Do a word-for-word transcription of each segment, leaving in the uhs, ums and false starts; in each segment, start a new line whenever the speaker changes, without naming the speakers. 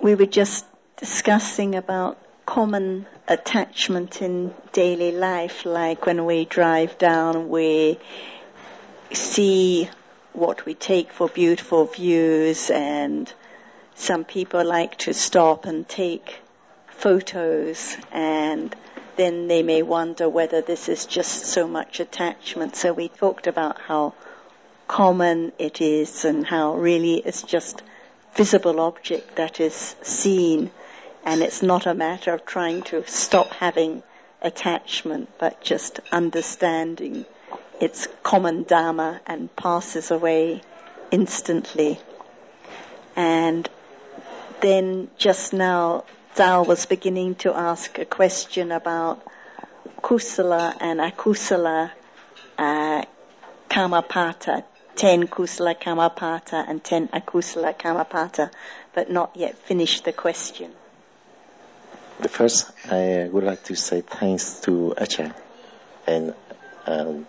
we were just discussing about common attachment in daily life, like when we drive down, we see what we take for beautiful views, and some people like to stop and take photos, and then they may wonder whether this is just so much attachment. So we talked about how common it is and how really it's just visible object that is seen, and it's not a matter of trying to stop having attachment, but just understanding its common dharma and passes away instantly. And then just now Dal was beginning to ask a question about kusala and akusala uh, kamapata, ten kusala kamapata and ten akusala kamapata, but not yet finished the question.
The first, I would like to say thanks to Ajahn and um,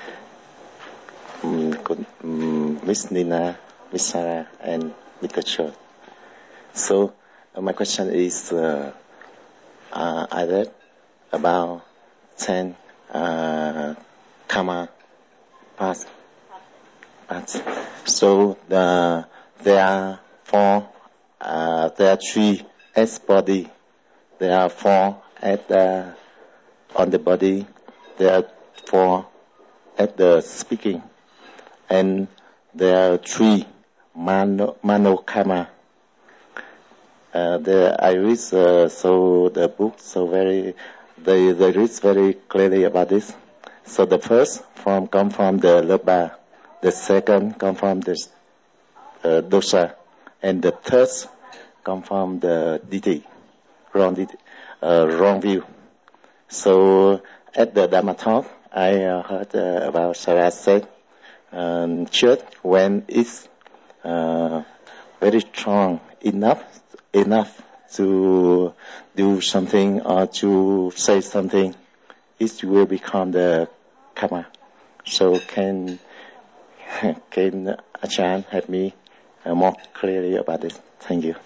um, Miss Nina, Miss Sarah, and Mister Cho. So uh, my question is, uh, uh, I read about ten uh, karma paths. paths. So the, there are four, uh, there are three as body. There are four at the, on the body. There are four at the speaking. And there are three mano, mano karma. Uh, the, I read uh, so the book so very they they read very clearly about this. So the first form come from the lobha, the second come from the uh, dosha, and the third come from the ditti, wrong ditti, uh, wrong view. So at the Dhamma talk, I uh, heard uh, about Sarah said, um, church when it's uh, very strong enough. enough to do something or to say something, it will become the karma. So can can Ajahn help me uh, more clearly about this? Thank you.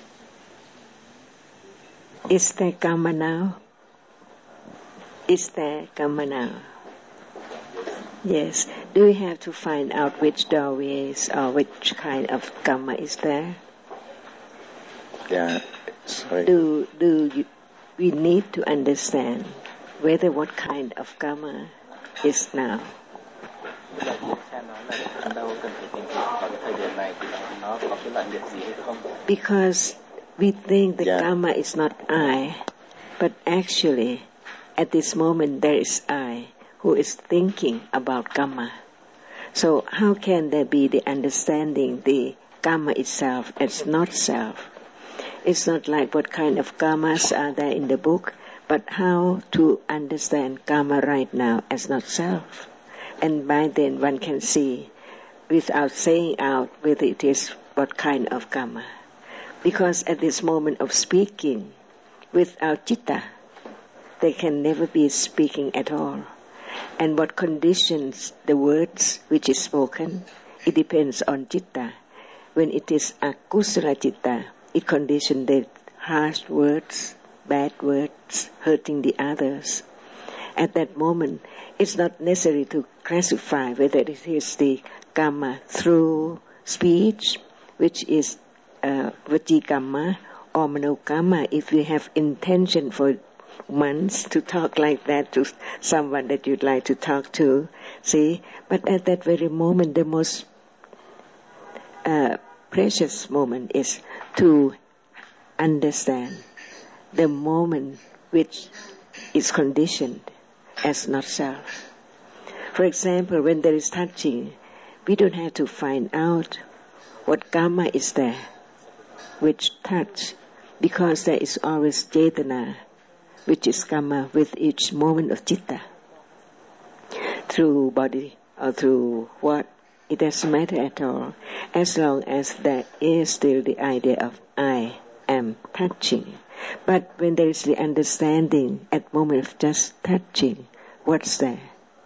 Is there karma now? Is there karma now? Yes. Do we have to find out which doorways or which kind of karma is there?
Yeah, sorry.
Do do you, we need to understand whether what kind of karma is now? Because we think the
yeah.
karma is not I, but actually at this moment there is I who is thinking about karma. So how can there be the understanding the karma itself as not self? It's not like what kind of karmas are there in the book, but how to understand karma right now as not self. And by then one can see, without saying out, whether it is what kind of karma. Because at this moment of speaking, without citta, they can never be speaking at all. And what conditions the words which is spoken, it depends on citta. When it is akusala citta, it conditions the harsh words, bad words, hurting the others. At that moment, it's not necessary to classify whether it is the karma through speech, which is uh, vaci karma, or mano karma, if you have intention for months to talk like that to someone that you'd like to talk to, see? But at that very moment, the most uh, precious moment is to understand the moment which is conditioned as not self. For example, when there is touching, we don't have to find out what karma is there which touch, because there is always cetana, which is karma with each moment of citta. Through body or through what, it doesn't matter at all, as long as there is still the idea of I am touching. But when there is the understanding at moment of just touching, what's there?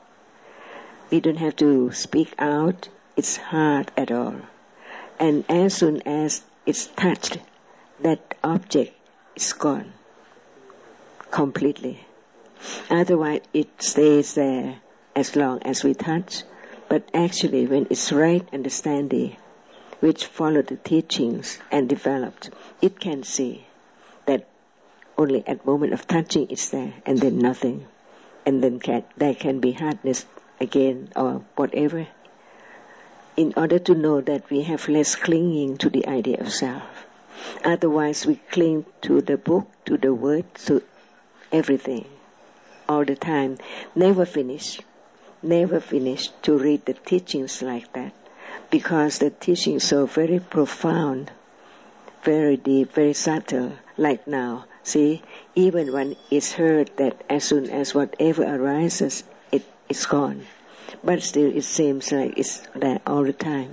We don't have to speak out, it's hard at all. And as soon as it's touched, that object is gone completely. Otherwise, it stays there as long as we touch. But actually, when it's right understanding, which follow the teachings and developed, it can see that only at moment of touching is there, and then nothing, and then can, there can be hardness again or whatever. In order to know that we have less clinging to the idea of self. Otherwise, we cling to the book, to the word, to everything, all the time. Never finish, never finish to read the teachings like that, because the teachings are so very profound, very deep, very subtle. Like now, see, even when it's heard that as soon as whatever arises, it is gone, but still it seems like it's there all the time.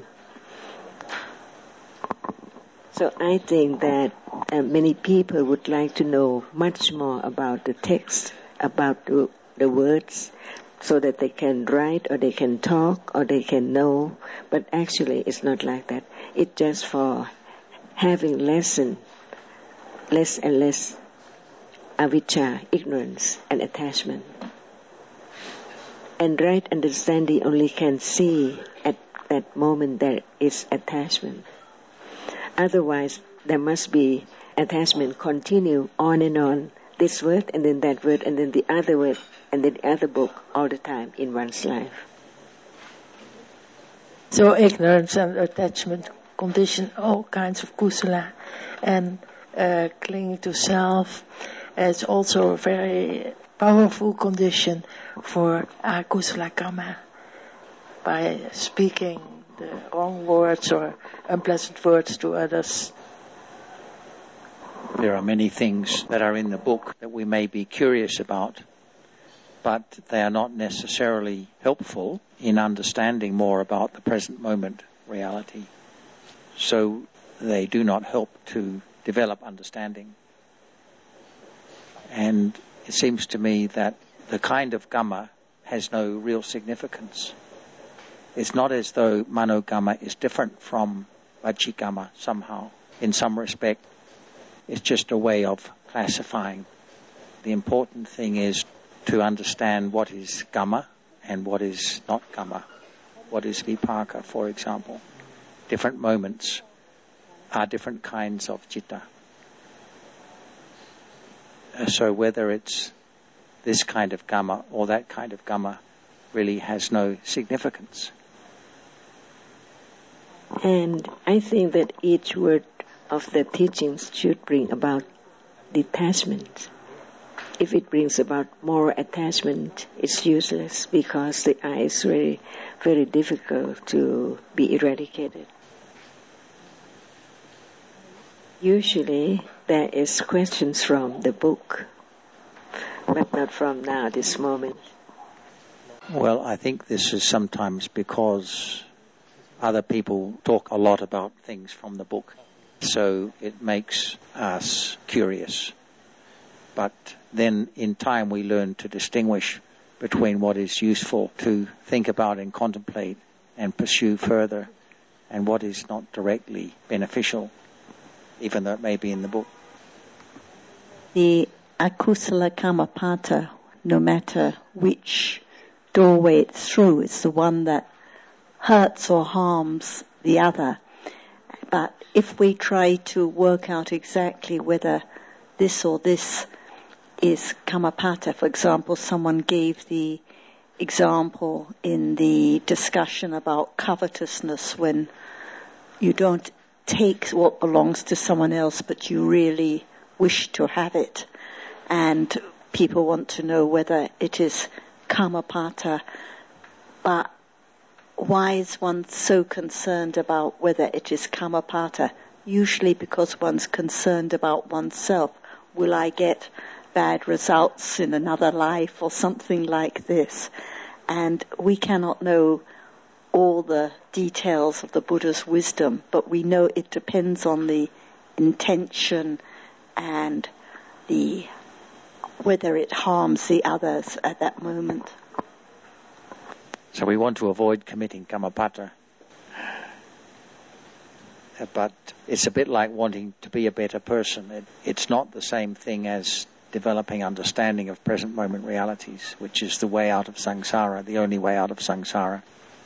So I think that uh, many people would like to know much more about the text, about the, the words, so that they can write or they can talk or they can know. But actually it's not like that. It's just for having lesson, less and less avijja, ignorance and attachment. And right understanding only can see at that moment there is attachment. Otherwise, there must be attachment continue on and on, this word and then that word and then the other word and then the other book all the time in one's life.
So ignorance and attachment condition all kinds of kusala, and uh, clinging to self is also a very powerful condition for akusala karma. By speaking the wrong words or unpleasant words to others.
There are many things that are in the book that we may be curious about, but they are not necessarily helpful in understanding more about the present moment reality. So they do not help to develop understanding. And it seems to me that the kind of Kamma has no real significance. It's not as though Manokamma is different from Vachikamma somehow, in some respect. It's just a way of classifying. The important thing is to understand what is Kamma and what is not Kamma. What is Vipaka, for example. Different moments are different kinds of citta. So whether it's this kind of Kamma or that kind of Kamma really has no significance.
And I think that each word of the teachings should bring about detachment. If it brings about more attachment, it's useless because the I is very, very difficult to be eradicated. Usually there is questions from the book, but not from now, this moment.
Well, I think this is sometimes because other people talk a lot about things from the book, so it makes us curious. But then in time we learn to distinguish between what is useful to think about and contemplate and pursue further and what is not directly beneficial, even though it may be in the book.
The akusala kamapata, no matter which doorway it's through, it's the one that hurts or harms the other. But if we try to work out exactly whether this or this is kamapata, for example, someone gave the example in the discussion about covetousness when you don't take what belongs to someone else but you really wish to have it, and people want to know whether it is kamapata. But why is one so concerned about whether it is kamapata? Usually because one's concerned about oneself. Will I get bad results in another life or something like this? And we cannot know all the details of the Buddha's wisdom, but we know it depends on the intention and the whether it harms the others at that moment.
So we want to avoid committing kamapata. but it's a bit like wanting to be a better person. It, it's not the same thing as developing understanding of present moment realities, which is the way out of samsara, the only way out of samsara.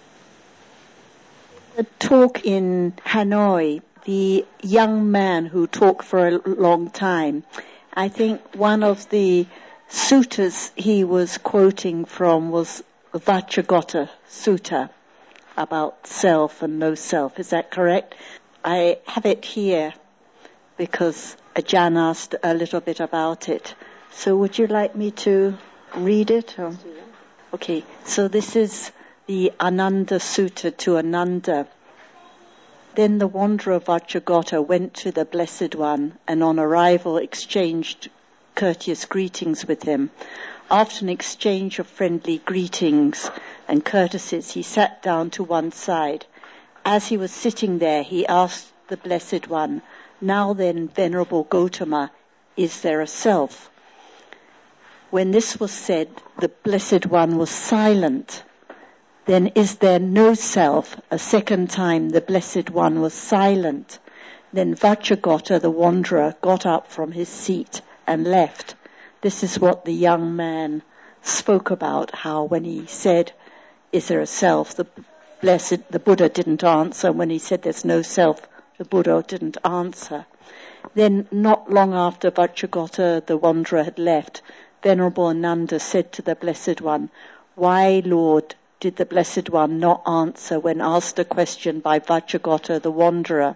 The talk in Hanoi, the young man who talked for a long time, I think one of the suttas he was quoting from was Vajragota Sutta about self and no self. Is that correct? I have it here because Ajahn asked a little bit about it. So would you like me to read it? Or? Okay, so this is the Ananda Sutta to Ananda. Then the wanderer Vajragota went to the Blessed One and on arrival exchanged courteous greetings with him. After an exchange of friendly greetings and courtesies, he sat down to one side. As he was sitting there, he asked the Blessed One, "Now then, Venerable Gotama, is there a self?" When this was said, the Blessed One was silent. Then, "Is there no self?" A second time the Blessed One was silent. Then Vajragota, the wanderer, got up from his seat and left. This is what the young man spoke about, how when he said, "Is there a self?" the blessed, the Buddha didn't answer. When he said there's no self, the Buddha didn't answer. Then, not long after Vajragota, the wanderer, had left, Venerable Ananda said to the Blessed One, "Why, Lord, did the Blessed One not answer when asked a question by Vajragota, the wanderer?"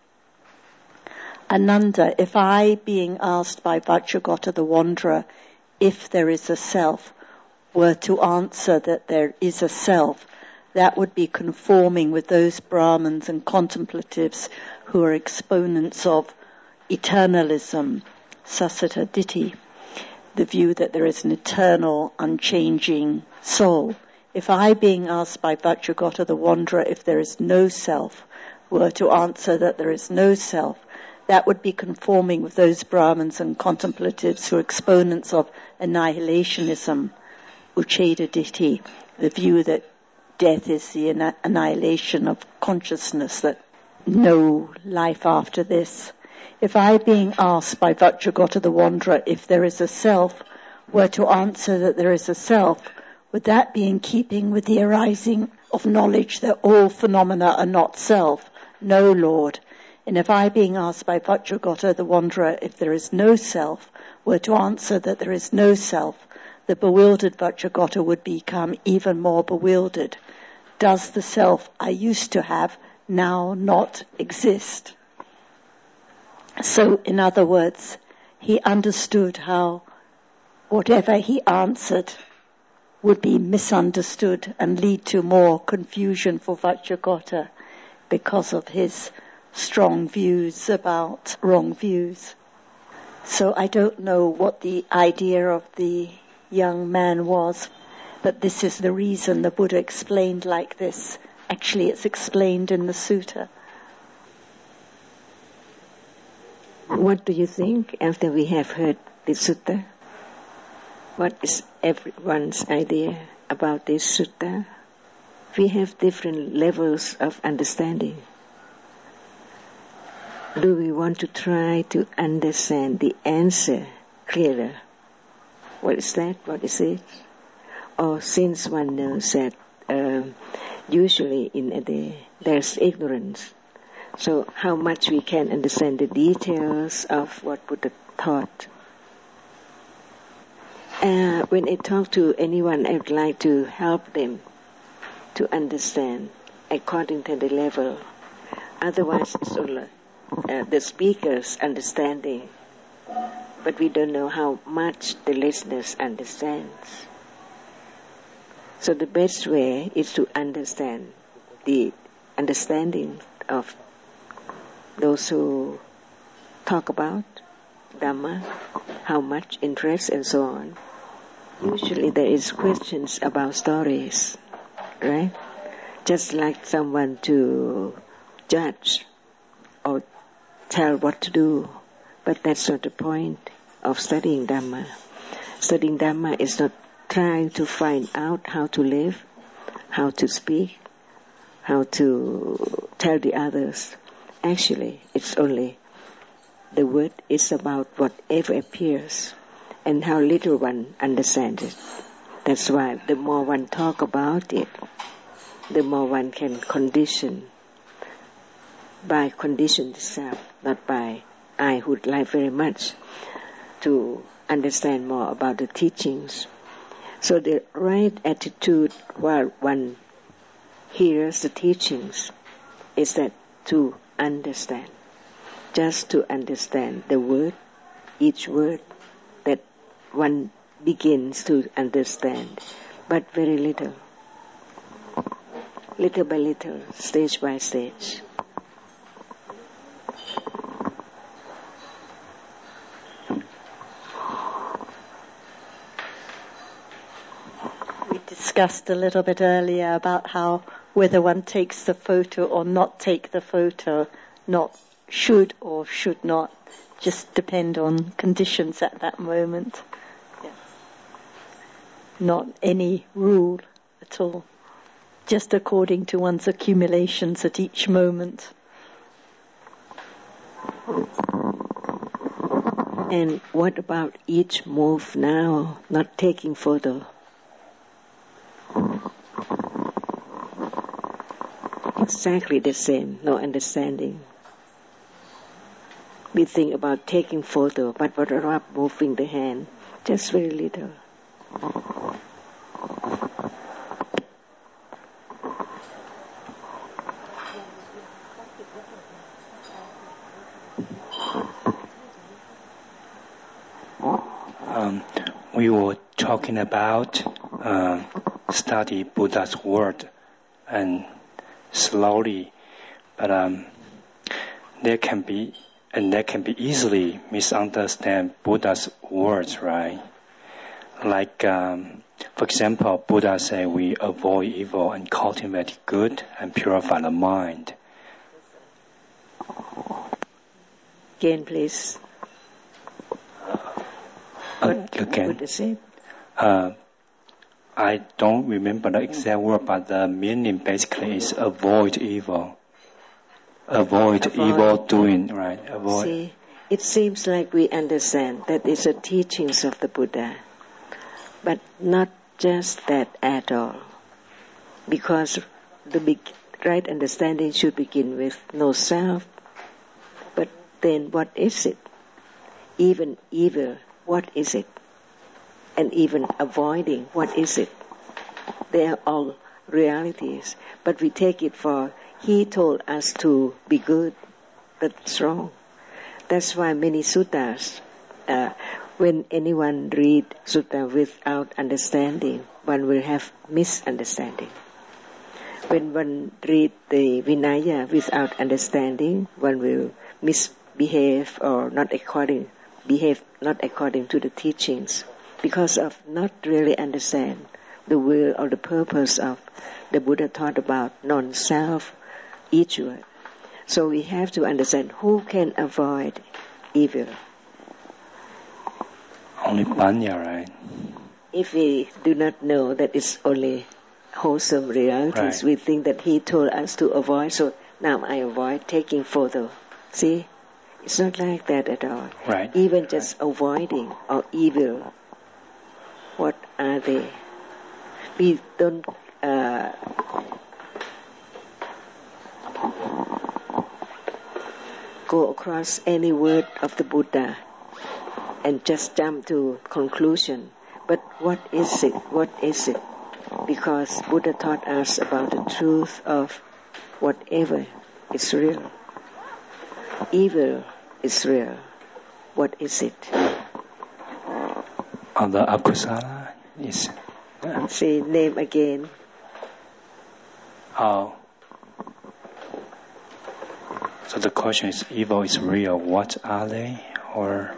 Ananda, if I, being asked by Vajragota, the wanderer, if there is a self, were to answer that there is a self, that would be conforming with those Brahmins and contemplatives who are exponents of eternalism, Sassata Ditti, the view that there is an eternal, unchanging soul. If I, being asked by Vajragota the wanderer if there is no self, were to answer that there is no self, that would be conforming with those Brahmins and contemplatives who are exponents of annihilationism, Ucceda Ditti, the view that death is the annihilation of consciousness, that no life after this. If I, being asked by Vajragota the wanderer if there is a self, were to answer that there is a self, would that be in keeping with the arising of knowledge that all phenomena are not self? No, Lord. And if I, being asked by Vajragota the wanderer if there is no self, were to answer that there is no self, the bewildered Vajragota would become even more bewildered. Does the self I used to have now not exist? So, in other words, he understood how whatever he answered would be misunderstood and lead to more confusion for Vajragota because of his strong views about wrong views. So I don't know what the idea of the young man was, but this is the reason the Buddha explained like this. Actually, it's explained in the sutta.
What do you think after we have heard the sutta? What is everyone's idea about this sutta? We have different levels of understanding. Do we want to try to understand the answer clearer? What is that? What is it? Or since one knows that um, usually in a day there's ignorance, so how much we can understand the details of what Buddha taught? Uh, when I talk to anyone, I would like to help them to understand according to the level. Otherwise, it's all uh, the speaker's understanding, but we don't know how much the listeners understands. So the best way is to understand the understanding of those who talk about Dhamma, how much interest and so on. Usually there is questions about stories, right? Just like someone to judge or tell what to do. But that's not the point of studying Dhamma. Studying Dhamma is not trying to find out how to live, how to speak, how to tell the others. actually it's only the word is about whatever appears and how little one understands it. That's why the more one talk about it, the more one can condition by condition itself, not by I would like very much to understand more about the teachings. So the right attitude while one hears the teachings is that to understand, just to understand the word, each word that one begins to understand, but very little, little by little, stage by stage.
We discussed a little bit earlier about how whether one takes the photo or not take the photo, not should or should not, just depend on conditions at that moment. Yes. Not any rule at all, just according to one's accumulations at each moment.
And what about each move now, not taking photo? Exactly the same, no understanding. We think about taking photo, but what about moving the hand? Just very little.
Um, we were talking about uh, study Buddha's word and slowly, but um, there can be and that can be easily misunderstand Buddha's words, right? Like, um, for example, Buddha said we avoid evil and cultivate good and purify the mind.
Again, please. What,
Again.
what is it?
Uh, I don't remember the exact word, but the meaning basically is avoid evil. Avoid, avoid evil doing, right? Avoid.
See, it seems like we understand that it's the teachings of the Buddha, but not just that at all. Because the big, right understanding should begin with no self, but then what is it? Even evil, what is it? And even avoiding, what is it? They are all realities, but we take it for he told us to be good. That's wrong. That's why many suttas, uh, when anyone read sutta without understanding, one will have misunderstanding. When one read the Vinaya without understanding, one will misbehave or not according, behave not according to the teachings, because of not really understand the will or the purpose of the Buddha taught about non-self, each word. So we have to understand who can avoid evil.
Only Panya, right?
If we do not know that it's only wholesome realities,
right.
We think that he told us to avoid, so now I avoid taking photo. See? It's not like that at all.
Right.
Even just right. avoiding or evil, what are they? We don't uh, go across any word of the Buddha and just jump to conclusion. But what is it? What is it? Because Buddha taught us about the truth of whatever is real. Evil is real. What is it?
On the akusala is.
Uh, say name again.
Oh. So the question is, evil is real. What are they? Or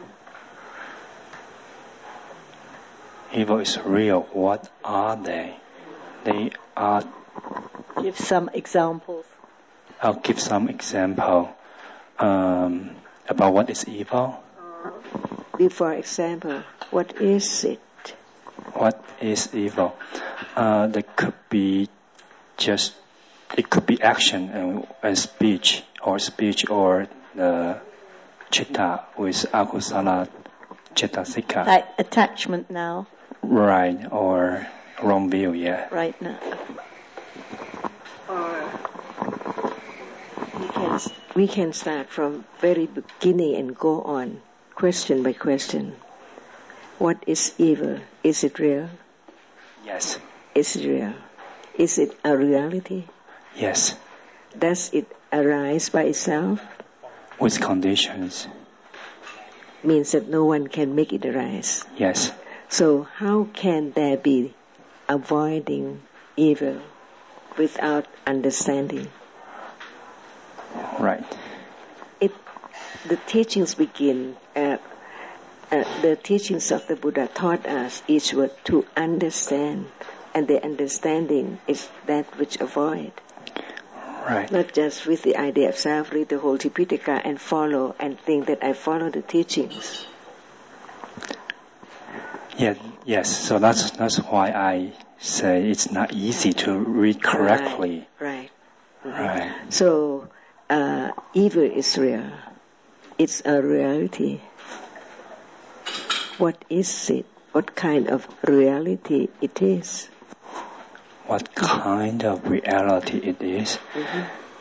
evil is real. What are they? They are.
Give some examples.
I'll give some example um, about what is evil.
For example, what is it?
What is evil? Uh, that could be just. It could be action and, and speech or speech or the chitta with akusala cettasika.
Like attachment now.
Right, or wrong view, yeah.
Right now.
Or we can, we can start from very beginning and go on, question by question. What is evil? Is it real?
Yes.
Is it real? Is it a reality?
Yes.
Does it arise by itself?
With conditions.
Means that no one can make it arise.
Yes.
So how can there be avoiding evil without understanding?
Right.
It, the teachings begin, uh, uh, the teachings of the Buddha taught us each word to understand, and the understanding is that which avoid.
Right.
Not just with the idea of self, read the whole Tipitaka and follow and think that I follow the teachings.
Yeah, yes, so that's that's why I say it's not easy to read correctly.
Right, right.
Right.
So, uh, evil is real. It's a reality. What is it? What kind of reality it is?
What kind of reality it is?
Mm-hmm.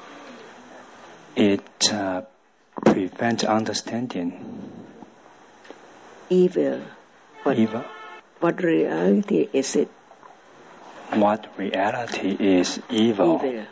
It uh, prevents understanding.
Evil. What,
Evil.
What reality is it?
What reality is evil?
Evil.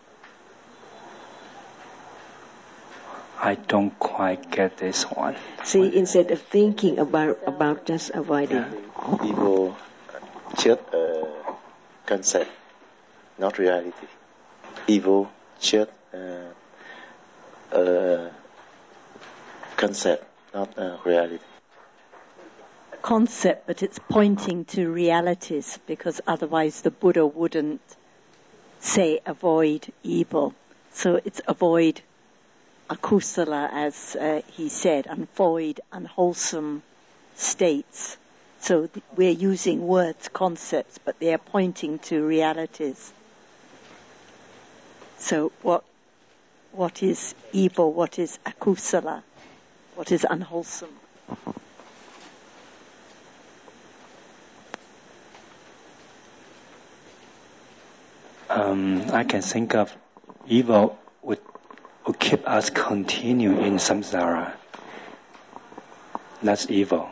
I don't quite get this one.
See, instead of thinking about about just avoiding.
Evil, just a concept, not reality. Evil, just uh, a concept, not a reality.
Concept, but it's pointing to realities, because otherwise the Buddha wouldn't say avoid evil. So it's avoid akusala, as uh, he said, avoid unwholesome states. So th- we're using words, concepts, but they are pointing to realities. So what what is evil? What is akusala? What is unwholesome?
Um, I can think of evil would, would keep us continue in samsara. That's evil.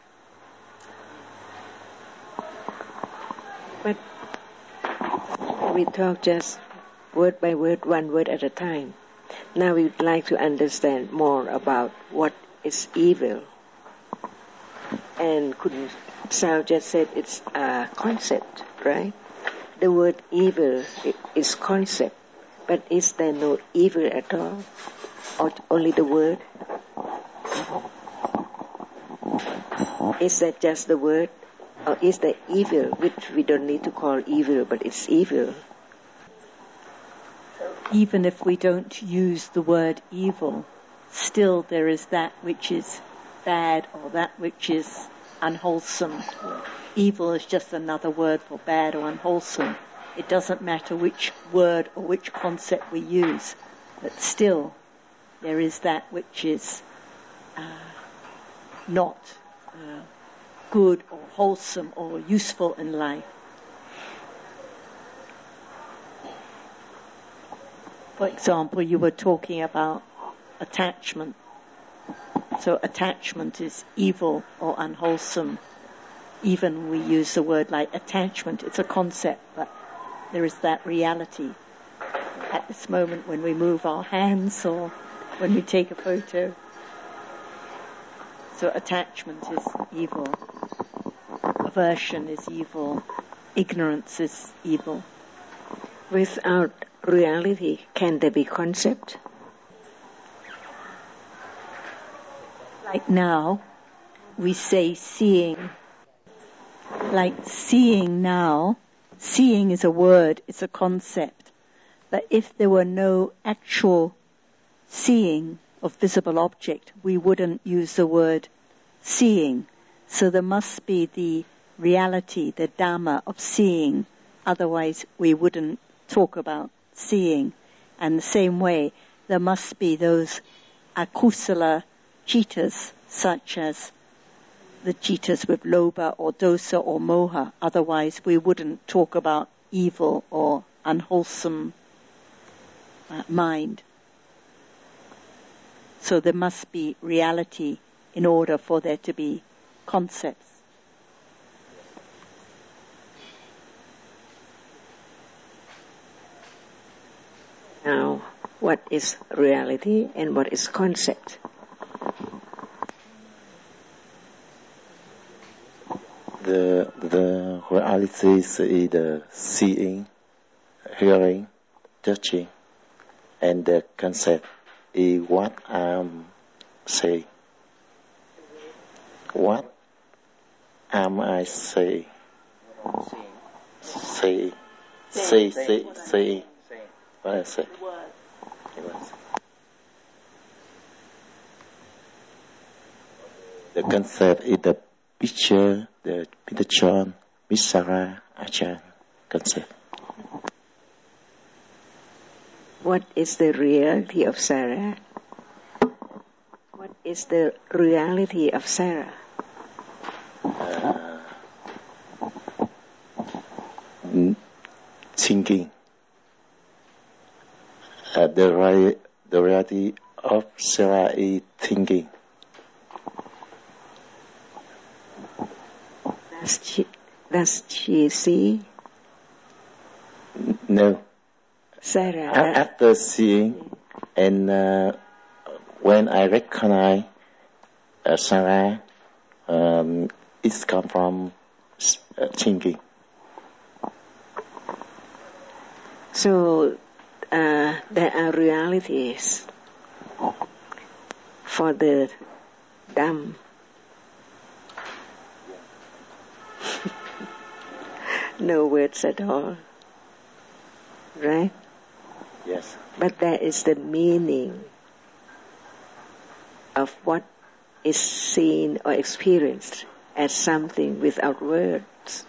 But we talk just word by word, one word at a time. Now we would like to understand more about what is evil. And Kun Sao just said it's a concept, right? The word evil is concept, but is there no evil at all? Or only the word? Is that just the word? Or is there evil, which we don't need to call evil, but it's evil?
Even if we don't use the word evil, still there is that which is bad or that which is unwholesome. Evil is just another word for bad or unwholesome. It doesn't matter which word or which concept we use, but still there is that which is uh, not uh, good or wholesome or useful in life. For example, you were talking about attachment. So attachment is evil or unwholesome. Even we use the word like attachment, it's a concept, but there is that reality. At this moment when we move our hands or when we take a photo. So attachment is evil. Aversion is evil. Ignorance is evil.
Without reality, can there be concept?
Like now, we say seeing. Like seeing now, seeing is a word, it's a concept. But if there were no actual seeing of visible object, we wouldn't use the word seeing. So there must be the reality, the Dhamma of seeing. Otherwise we wouldn't talk about seeing. And the same way, there must be those akusala cittas, such as the cittas with lobha or dosa or moha. Otherwise, we wouldn't talk about evil or unwholesome uh, mind. So there must be reality in order for there to be concepts.
Now, what is reality and what is concept?
The the reality is either seeing, hearing, touching, and the concept is what I'm saying. What am I saying? Say, say, say, say. What I say? The concept is the picture, the Peter John, Miss Sarah, Ajahn concept.
What is the reality of Sarah? What is the reality of Sarah?
Uh, thinking. Uh, the, ri- the reality of Sarah is thinking.
Does she, does she see?
No.
Sarah.
A- after seeing, and uh, when I recognize uh, Sarah, um, it's come from uh, thinking.
So uh, there are realities for the dumb. No words at all, right?
Yes.
But there is the meaning of what is seen or experienced as something without words.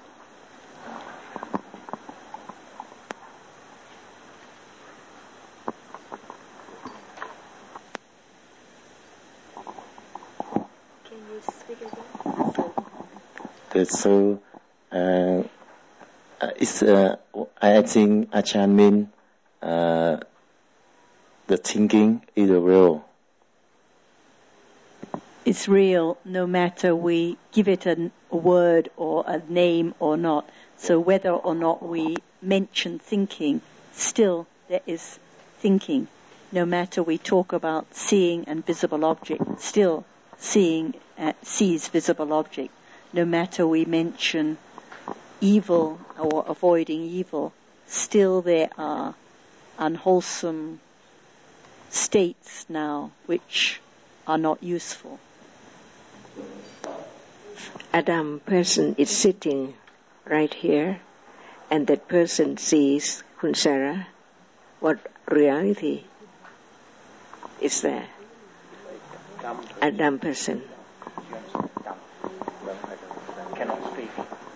Can you speak again?
So, uh, it's, uh, I think Ajahn mean uh, the thinking is real.
It's real no matter we give it a, a word or a name or not. So whether or not we mention thinking, still there is thinking. No matter we talk about seeing and visible object, still seeing uh, sees visible object. No matter we mention evil or avoiding evil, still there are unwholesome states now which are not useful.
Adam person is sitting right here, and that person sees Kun Sarah. What reality is there? Adam person.
Cannot speak.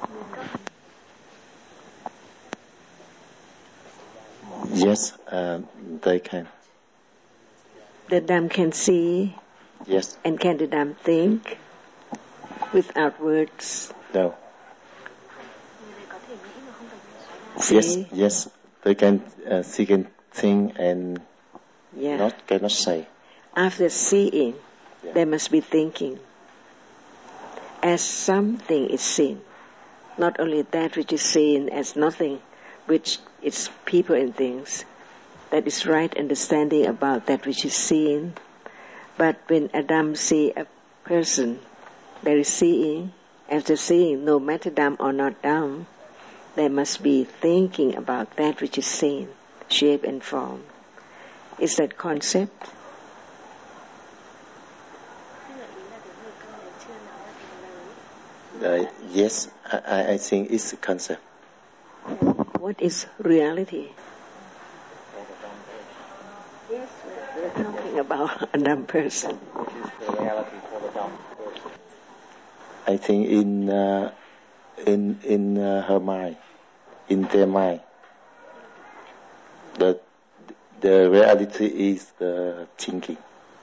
Yes, uh, they can.
The dumb can see.
Yes.
And can the dumb think without words?
No.
See?
Yes, yes, they can uh, see, can think and
yeah.
not cannot say.
After seeing,
yeah.
They must be thinking. As something is seen, not only that which is seen as nothing, which is people and things. That is right understanding about that which is seen. But when Adam see a person, there is seeing. After seeing, no matter dumb or not dumb, they must be thinking about that which is seen, shape and form. Is that concept?
Uh, yes, I, I think it's a concept.
What is reality? Yes, we're talking about a dumb person.
What is the reality for the dumb person?
I think in uh, in in uh, her mind, in their mind, the the reality is the thinking.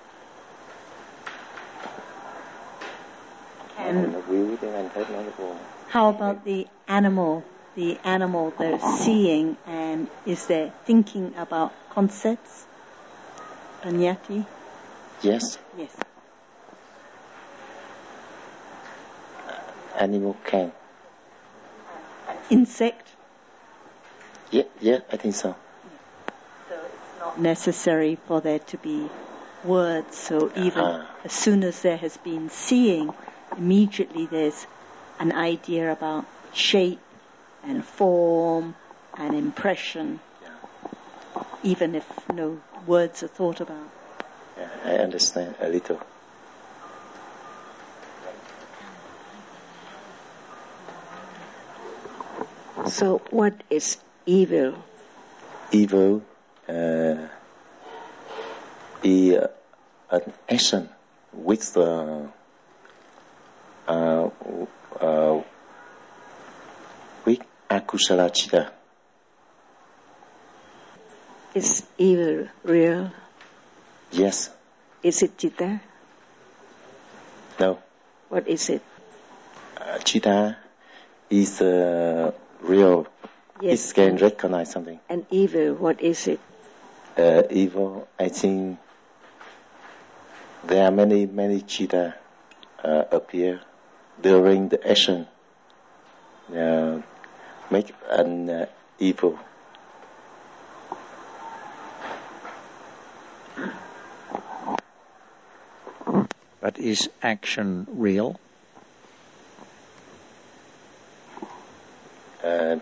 And how about the animal? The animal they're seeing, and is there thinking about concepts? Panyati?
Yes.
Yes.
Animal can.
Insect?
Yeah, yeah, I think so.
So it's not necessary for there to be words. So even
uh,
as soon as there has been seeing, immediately there's an idea about shape and form and impression,
yeah.
even if no words are thought about.
Yeah, I understand a little.
So what is evil?
Evil uh, is uh, an action with the uh, uh, with akusala chitta.
Is evil real?
Yes.
Is it chitta?
No.
What is it?
Uh, chitta is uh, real.
Yes.
It can recognize something.
And evil, what is it?
Uh, evil, I think there are many, many chitta uh, appear during the action. Uh, make an uh, evil.
But is action real?
Uh,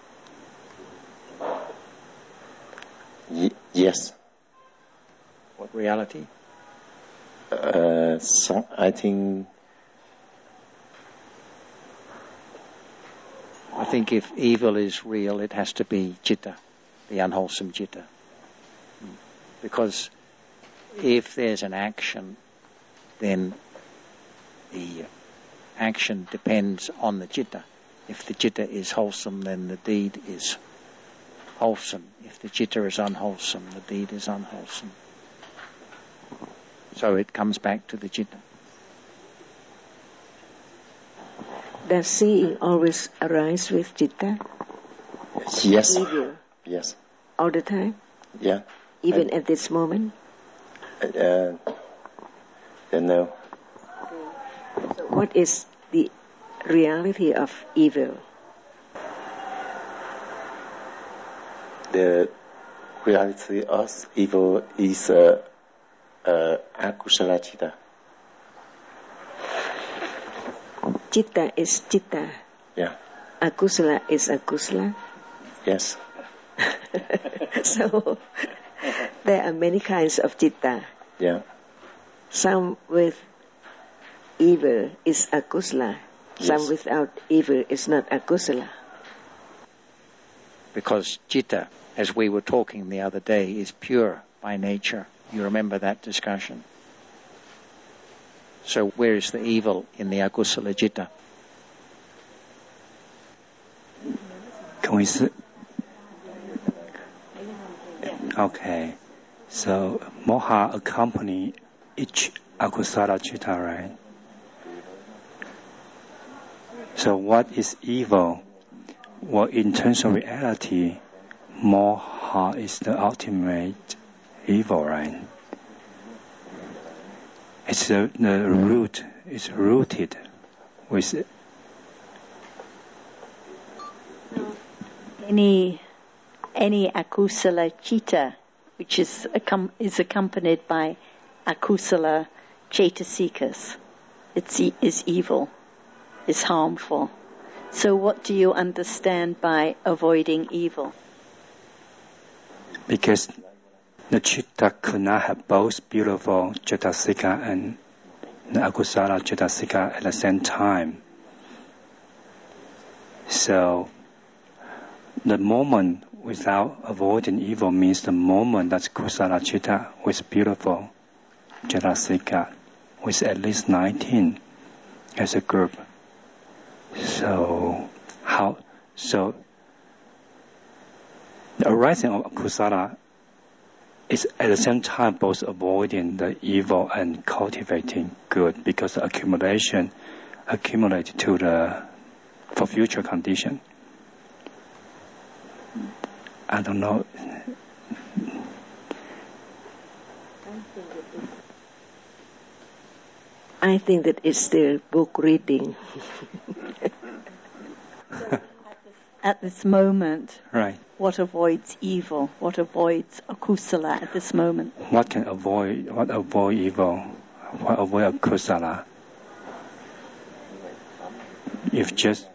y- yes.
What reality?
Uh, so I think.
I think if evil is real, it has to be citta, the unwholesome citta. Because if there's an action, then the action depends on the citta. If the citta is wholesome, then the deed is wholesome. If the citta is unwholesome, the deed is unwholesome. So it comes back to the citta.
Does seeing always arise with citta?
Yes.
Evil?
Yes.
All the time?
Yeah.
Even
I,
at this moment?
Uh, uh, no.
So what is the reality of evil?
The reality of evil is uh, uh, akusala citta.
Citta is citta.
Yeah.
Akusala is akusala.
Yes.
So there are many kinds of citta.
Yeah.
Some with evil is akusala.
Yes.
Some without evil is not akusala.
Because citta, as we were talking the other day, is pure by nature. You remember that discussion? So where is the evil in the akusala citta?
Can we see? Okay. So moha accompany each akusala citta, right? So what is evil? Well, in terms of reality, moha is the ultimate evil, right? It's the, the root, it's rooted with it.
Any any akusala citta, which is is accompanied by akusala cetasikas, it's e- is evil, is harmful. So what do you understand by avoiding evil?
Because the citta could not have both beautiful cetasika and the akusala cetasika at the same time. So the moment without avoiding evil means the moment that kusala citta with beautiful cetasika with at least nineteen as a group. So how so the arising of kusala it's at the same time both avoiding the evil and cultivating good, because the accumulation accumulates to the for future condition. I don't know.
I think that it's the book reading.
At this moment,
Right.
what avoids evil? What avoids akusala at this moment?
What can avoid? What avoid evil? What avoid akusala? If just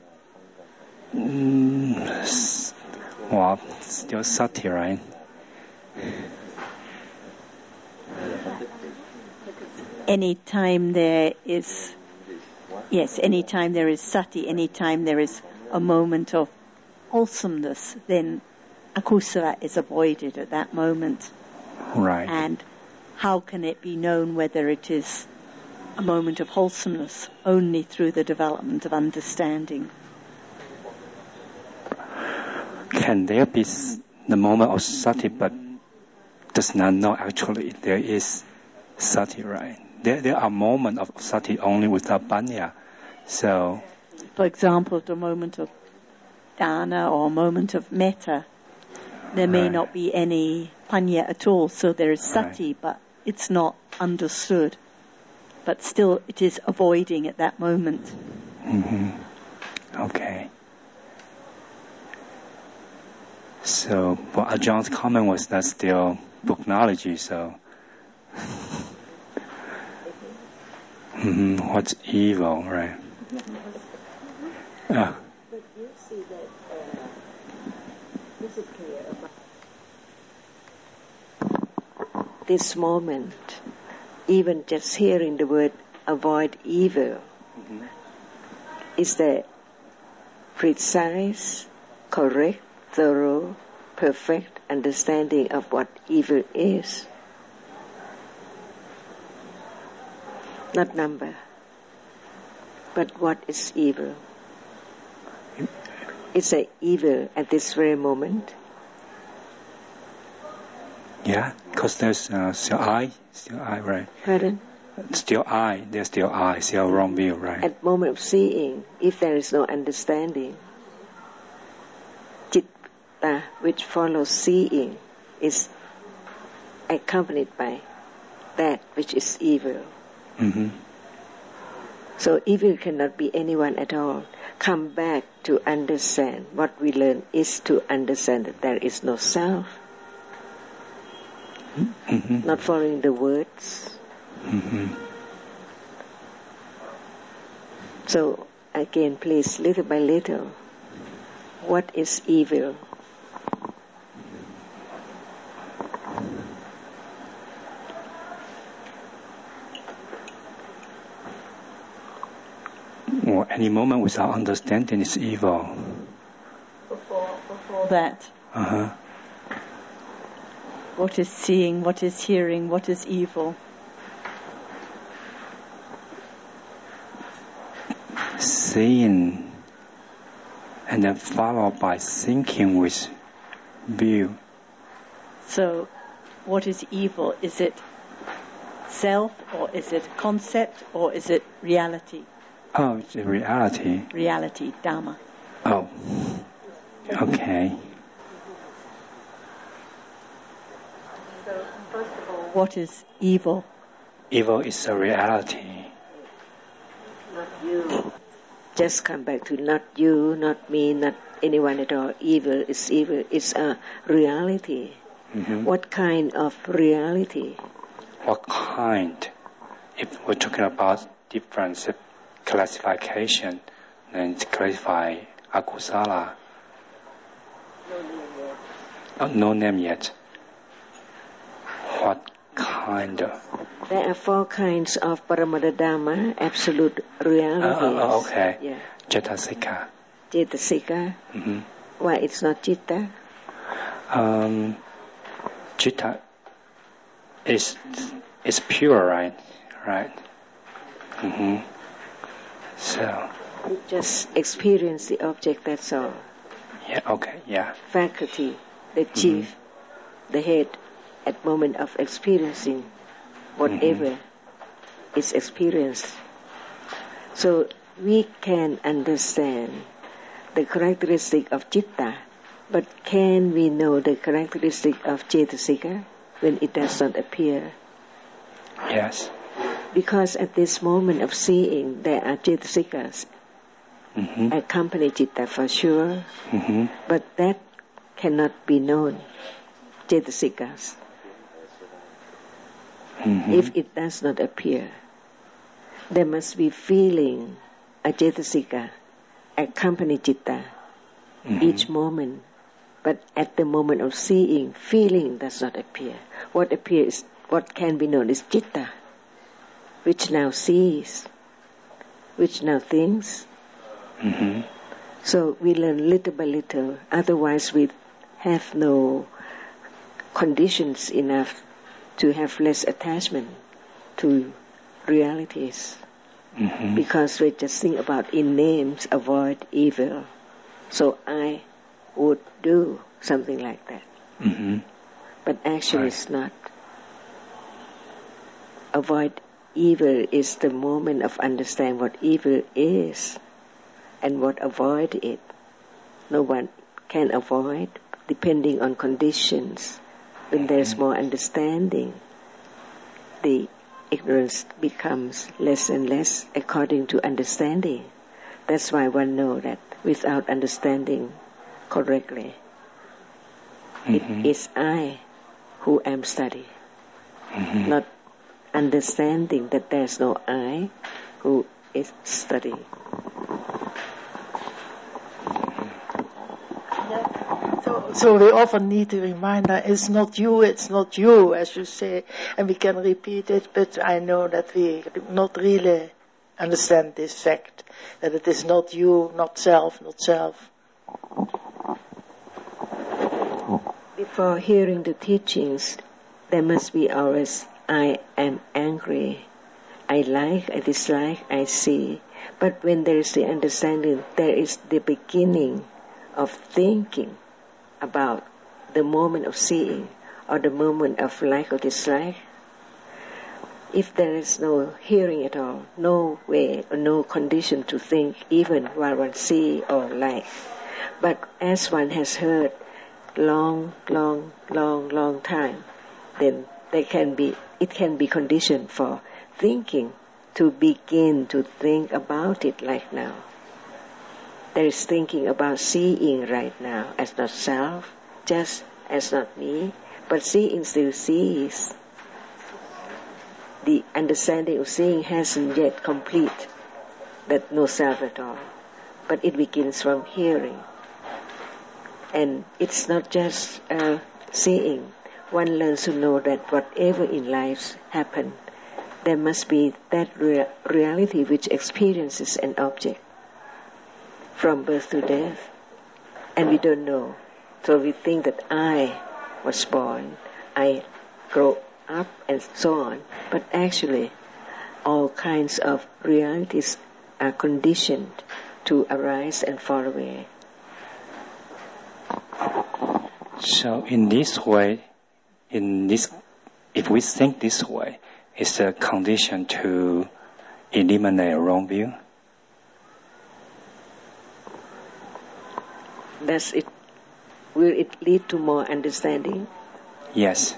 mm, s- well, still sati, right?
Anytime there is, yes, anytime there is sati, anytime there is a moment of wholesomeness, then akusala is avoided at that moment.
Right.
And how can it be known whether it is a moment of wholesomeness? Only through the development of understanding.
Can there be s- the moment of sati, but does not know actually there is sati, right? There, there are moments of sati only without panya. So,
For example, the moment of dana or a moment of metta, there may
Right.
not be any panya at all, so there is sati, but it's not understood. But still, it is avoiding at that moment.
hmm okay. So, but Ajahn's comment was that still book knowledge, so. hmm What's evil, right? Uh,
But you see that uh, this is clear about this moment. Even just hearing the word avoid evil is the precise, correct, thorough, perfect understanding of what evil is. Not number, but what is evil. It's a evil at this very moment.
yeah, because there's uh, still I, still I, right?
Pardon?
Still I, there's still I, still wrong view, right?
At moment of seeing, if there is no understanding, citta, which follows seeing, is accompanied by that which is evil.
hmm
So evil cannot be anyone at all. Come back to understand. What we learn is to understand that there is no self.
hmm
Not following the words.
hmm
So again, please, little by little, what is evil?
Or any moment without understanding is evil.
Before, before that,
Uh-huh.
what is seeing, what is hearing, what is evil?
Seeing and then followed by thinking with view.
So, what is evil? Is it self, or is it concept, or is it reality?
Oh, it's a reality.
Reality, Dhamma.
Oh, okay.
So, first of all, what is evil?
Evil is a reality.
Not you. Just come back to not you, not me, not anyone at all. Evil is evil. It's a reality.
Mm-hmm.
What kind of reality?
What kind? If we're talking about different classification, then it's classify akusala. Oh, no name yet. What kind of?
There are four kinds of Paramada Dhamma, absolute realities.
Oh, oh, okay.
Yeah.
Cetasika.
Cetasika.
Mm-hmm.
Why it's not citta?
Um, citta is is pure, right? Right. Mm-hmm. So.
You just experience the object, that's all.
Yeah. Okay. Yeah.
Faculty, the chief, mm-hmm. the head, at moment of experiencing whatever mm-hmm. is experienced. So we can understand the characteristic of citta, but can we know the characteristic of cetasika when it does not appear?
Yes.
Because at this moment of seeing, there are cetasikas mm-hmm. accompany citta for sure, mm-hmm. but that cannot be known, cetasikas, mm-hmm. if it does not appear. There must be feeling, a cetasika, accompany citta mm-hmm. each moment, but at the moment of seeing, feeling does not appear. What appears, what can be known is citta, which now sees, which now thinks. Mm-hmm. So we learn little by little, otherwise we have no conditions enough to have less attachment to realities. Mm-hmm. Because we just think about in names, avoid evil. So I would do something like that. Mm-hmm. But actually right. It's not. Avoid evil is the moment of understanding what evil is and what avoid it. No one can avoid, depending on conditions. When there's more understanding, the ignorance becomes less and less according to understanding. That's why one knows that without understanding correctly, mm-hmm. it is I who am studying, mm-hmm. not understanding that there's no I who is studying.
So, so we often need a reminder, it's not you, it's not you, as you say, and we can repeat it, but I know that we do not really understand this fact, that it is not you, not self, not self.
Before hearing the teachings, there must be always, I am angry, I like, I dislike, I see. But when there is the understanding, there is the beginning of thinking about the moment of seeing or the moment of like or dislike. If there is no hearing at all, no way or no condition to think even while one see or like. But as one has heard long, long, long, long time, then there can be, it can be conditioned for thinking to begin to think about it like now. There is thinking about seeing right now as not self, just as not me, but seeing still sees. The understanding of seeing hasn't yet complete, that no self at all, but it begins from hearing. And it's not just uh, seeing. One learns to know that whatever in life happens, there must be that rea- reality which experiences an object from birth to death, and we don't know. So we think that I was born, I grow up, and so on. But actually, all kinds of realities are conditioned to arise and fall away.
So in this way, in this, if we think this way, it's a condition to eliminate a wrong view.
Does it, will it lead to more understanding?
Yes.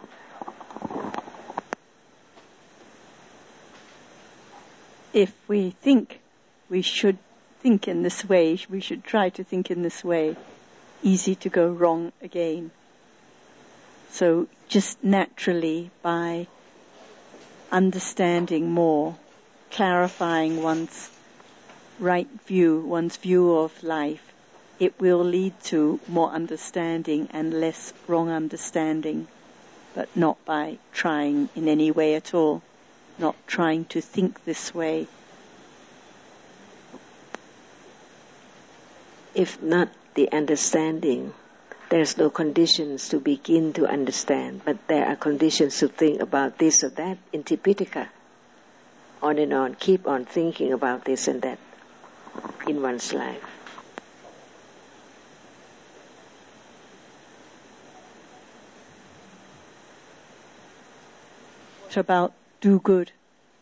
If we think we should think in this way, we should try to think in this way, easy to go wrong again. So just naturally by understanding more, clarifying one's right view, one's view of life, it will lead to more understanding and less wrong understanding, but not by trying in any way at all, not trying to think this way.
If not the understanding, there's no conditions to begin to understand, but there are conditions to think about this or that in Tipitaka. On and on, keep on thinking about this and that in one's life.
talked about do good.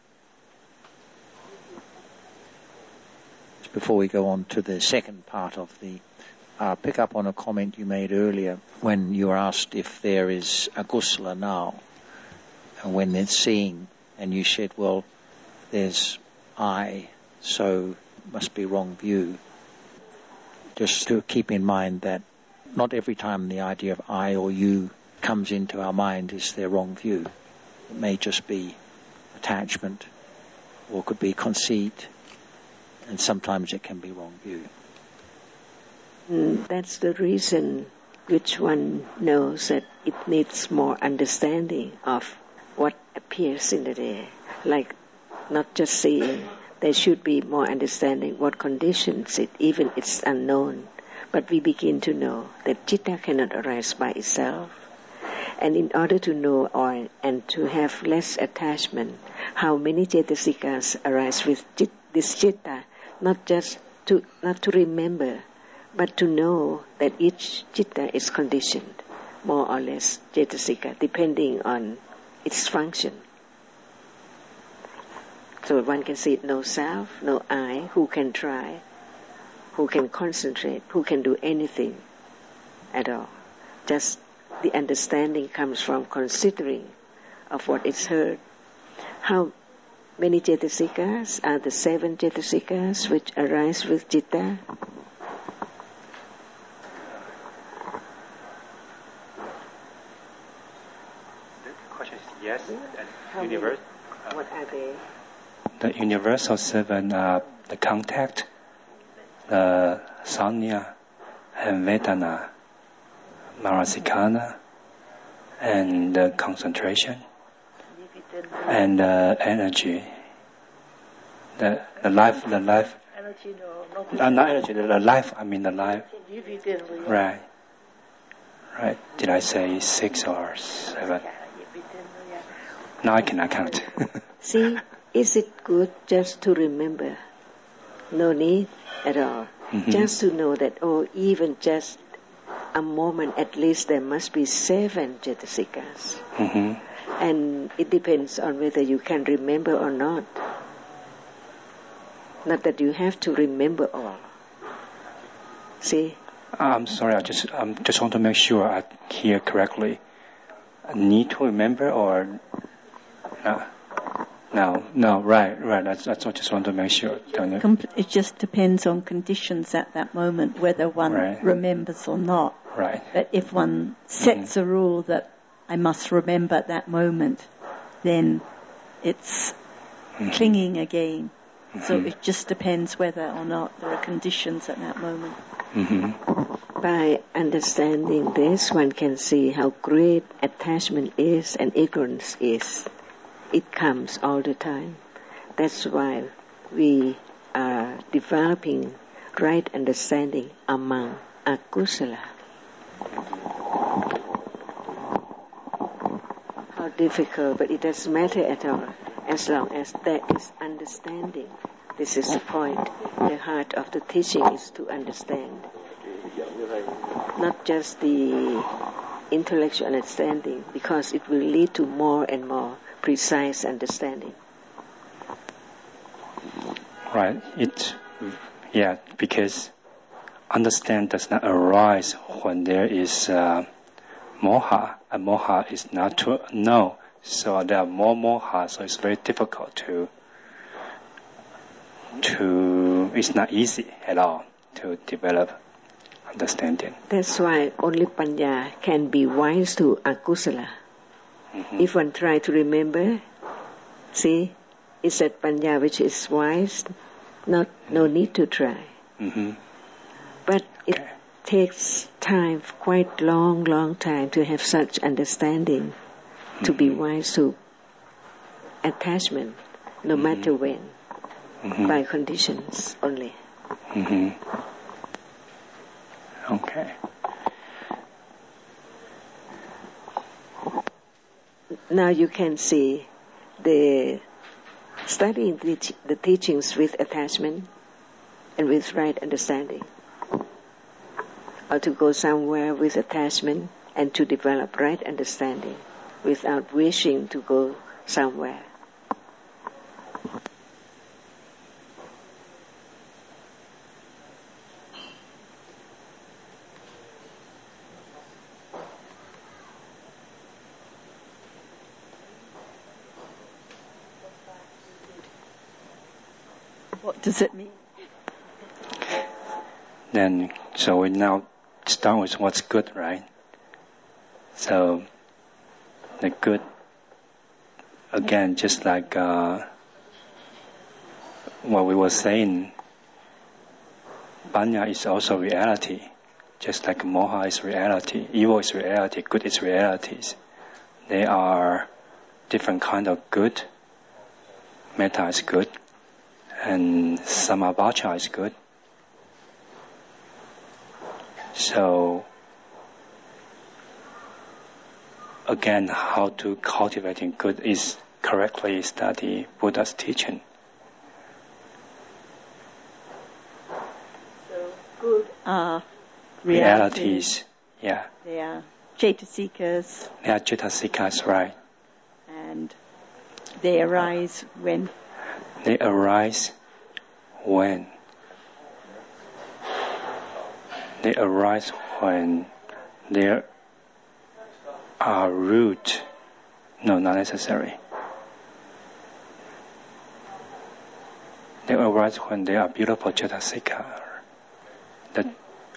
Before we go on to the second part of the, uh, pick up on a comment you made earlier when you were asked if there is a kusala now, and when they're seeing, and you said, well, there's I, so must be wrong view. Just to keep in mind that not every time the idea of I or you comes into our mind is their wrong view. It may just be attachment, or could be conceit, and sometimes it can be wrong view.
Mm, that's the reason which one knows that it needs more understanding of what appears in the day. Like not just seeing, there should be more understanding what conditions it, even it's unknown. But we begin to know that citta cannot arise by itself. And in order to know or and to have less attachment, how many cetasikas arise with cit, this citta, not just to not to remember, but to know that each citta is conditioned, more or less cetasika, depending on its function. So one can see no self, no I, who can try, who can concentrate, who can do anything at all. Just the understanding comes from considering of what is heard. How many cetasikas are the seven cetasikas which arise with citta?
The question is yes, and universe.
Uh, what are they?
The universal seven are the contact, the sanya, and vedana, marasikana, and the concentration, and uh, energy, the the life, the life.
Energy, no, not,
uh, not energy, the, the life. I mean the life. Right, right. Did I say six or seven? Now I cannot count.
See, is it good just to remember? No need at all. Mm-hmm. Just to know that, oh, even just a moment, at least there must be seven cetasikas.
Mm-hmm.
And it depends on whether you can remember or not. Not that you have to remember all. See?
I'm sorry, I just um, just want to make sure I hear correctly. I need to remember or no? No, no, right, right. That's that's what I just want to make sure.
It just depends on conditions at that moment, whether one right. remembers or not.
Right.
But if one sets mm-hmm. a rule that I must remember at that moment, then it's mm-hmm. clinging again. Mm-hmm. So it just depends whether or not there are conditions at that moment.
Mm-hmm.
By understanding this, one can see how great attachment is and ignorance is. It comes all the time. That's why we are developing right understanding among akusala. How difficult, but it doesn't matter at all, as long as there is understanding. This is the point. The heart of the teaching is to understand. Not just the intellectual understanding, because it will lead to more and more precise understanding.
Right. It, yeah, because understand does not arise when there is uh, moha. And moha is not to know. So there are more moha, so it's very difficult to, to, it's not easy at all to develop understanding.
That's why only panya can be wise to akusala. Mm-hmm. If one try to remember, see, it's that panya which is wise, not no need to try.
Mm-hmm.
But it
okay.
takes time, quite long, long time to have such understanding, mm-hmm. to be wise to attachment, no mm-hmm. matter when, mm-hmm. by conditions only.
Mm-hmm. Okay.
Now you can see the studying the, te- the teachings with attachment and with right understanding, or to go somewhere with attachment and to develop right understanding without wishing to go somewhere.
What does it mean?
Then, so we now start with what's good, right? So, the good, again, just like uh, what we were saying, Panya is also reality, just like Moha is reality, evil is reality, good is realities. They are different kind of good. Metta is good, and Samavaccha is good. So, again, how to cultivating good is correctly study Buddha's teaching.
So good are realities.
Realities, yeah.
They are Chaitasikas.
They are Chaitasikas, right.
And they arise when?
They arise when? They arise when there are root. No, not necessary. They arise when they are beautiful Chaitasika. That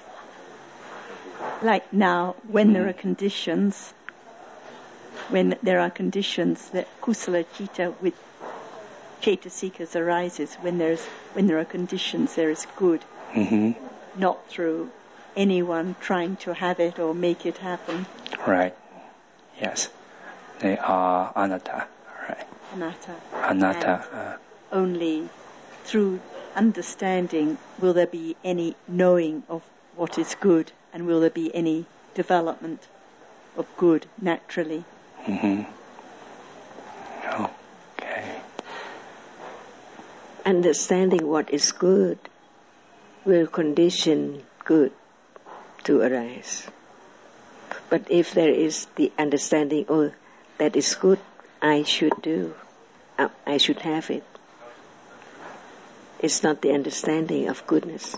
like now, when
mm.
there are conditions, when there are conditions that Kusala Chitta with Chaitasikas arises, when there's when there are conditions, there is good,
mm-hmm.
not through anyone trying to have it or make it happen.
Right. Yes. They are anatta. Right.
Anatta.
Anatta. Uh,
only through understanding will there be any knowing of what is good, and will there be any development of good naturally.
Mm-hmm. Okay.
Understanding what is good will condition good to arise. But if there is the understanding, oh, that is good, I should do, I should have it. It's not the understanding of goodness.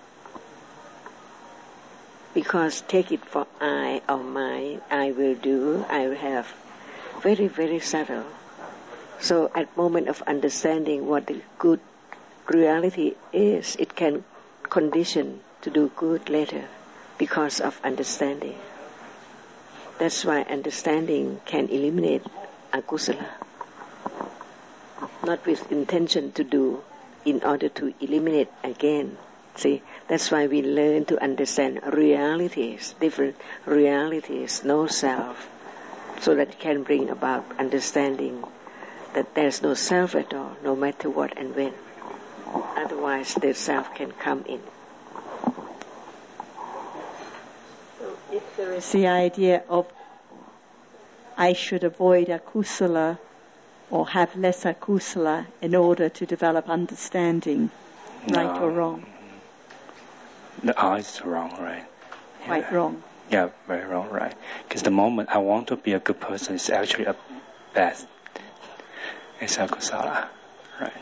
Because take it for I or mine, I will do, I will have. Very, very subtle. So at moment of understanding what the good reality is, it can condition to do good later because of understanding. That's why understanding can eliminate akusala. Not with intention to do, in order to eliminate again. See, that's why we learn to understand realities, different realities, no self, so that it can bring about understanding that there's no self at all, no matter what and when. Otherwise, the self can come in.
So if there is the idea of I should avoid akusala or have less akusala in order to develop understanding,
no.
right or wrong?
The I is wrong, right?
Quite
yeah.
wrong.
Yeah, very wrong, right? Because the moment I want to be a good person is actually a bad. It's akusala, right?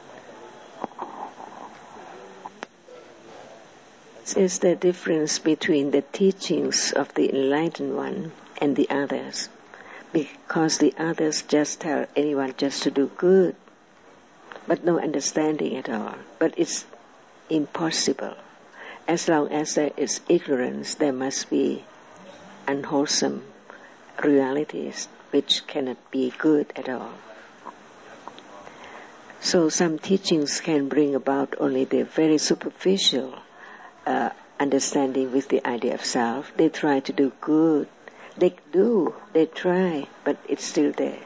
Is the difference between the teachings of the enlightened one and the others? Because the others just tell anyone just to do good, but no understanding at all. But it's impossible. As long as there is ignorance, there must be unwholesome realities which cannot be good at all. So some teachings can bring about only the very superficial uh, understanding with the idea of self. They try to do good. They do, they try, but it's still there.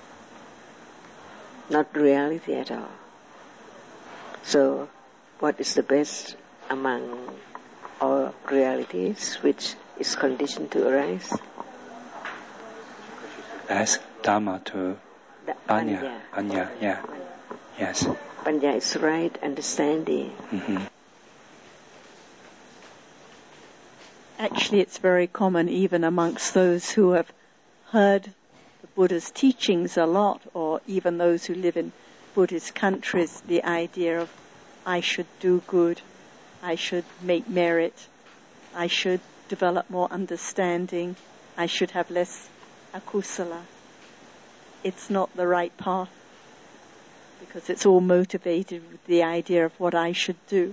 Not reality at all. So, what is the best among all realities which is conditioned to arise?
Ask Dharma to Panya. Panya, yeah. Yes.
Panya is right understanding.
Mm-hmm.
Actually, it's very common even amongst those who have heard the Buddha's teachings a lot, or even those who live in Buddhist countries, the idea of I should do good, I should make merit, I should develop more understanding, I should have less akusala. It's not the right path, because it's all motivated with the idea of what I should do.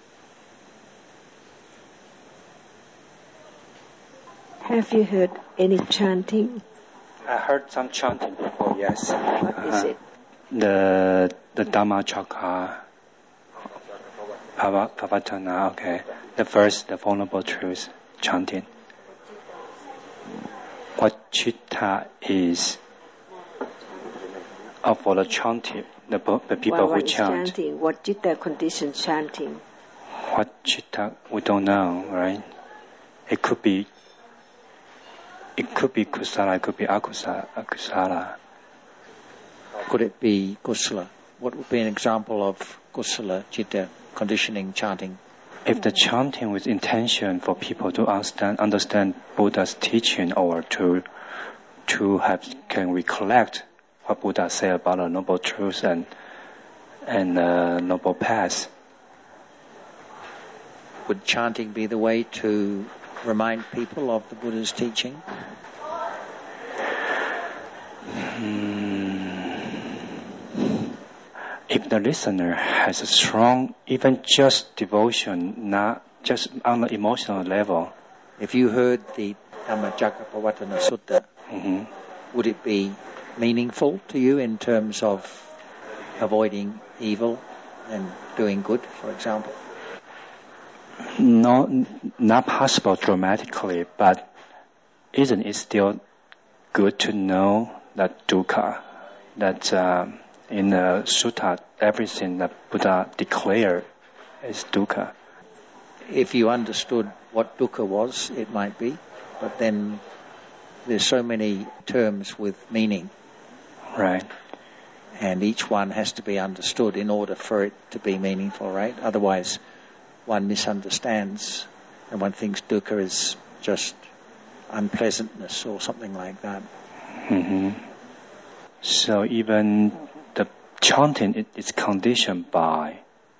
Have you heard any chanting?
I heard some chanting before, yes.
What is
Uh,
it?
The the Dhammacakka Pava- Pavatana, okay. The first, the Vulnerable Truth chanting. What chitta is uh, for the chanting, the, po- the people
While
who
one is
chant.
chanting, what chitta condition chanting?
What chitta, we don't know, right? It could be, it could be kusala, it could be akusala. akusala.
Could it be kusala? What would be an example of kusala citta conditioning chanting?
If the chanting with intention for people to understand, understand Buddha's teaching, or to to have can recollect what Buddha said about the noble truth and and uh, noble path,
Would chanting be the way to remind people of the Buddha's teaching?
if the listener has a strong, even just devotion, not just on the emotional level,
If you heard the Dhammacakkappavattana Sutta,
mhm,
would it be meaningful to you in terms of avoiding evil and doing good, for example?
no, not possible dramatically, but isn't it still good to know that dukkha, that um, in the sutta, everything that Buddha declared is dukkha.
If you understood what dukkha was, it might be, but then there's so many terms with meaning,
Right.
and each one has to be understood in order for it to be meaningful, right? Otherwise, one misunderstands and one thinks dukkha is just unpleasantness or something like that.
hmm So even the chanting it is conditioned by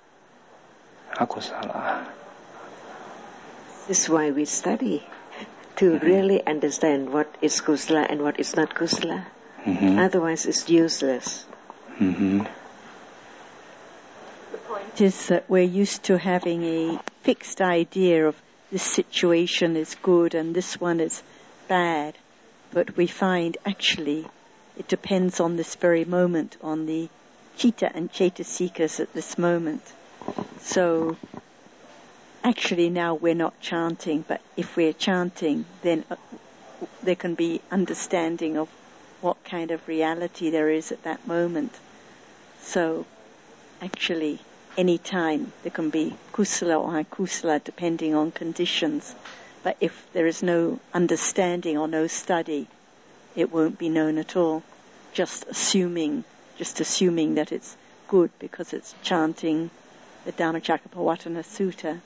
akusala.
This is why we study, to really understand what is kusala and what is not kusala.
hmm
Otherwise, it's useless.
hmm
It is that we're used to having a fixed idea of this situation is good and this one is bad, but we find actually it depends on this very moment, on the citta and cetasikas at this moment. So actually now we're not chanting, but if we're chanting, then uh, there can be understanding of what kind of reality there is at that moment. So actually any time there can be kusala or akusala depending on conditions, but if there is no understanding or no study, it won't be known at all. Just assuming, just assuming that it's good because it's chanting the Dhammacakkappavattana Sutta.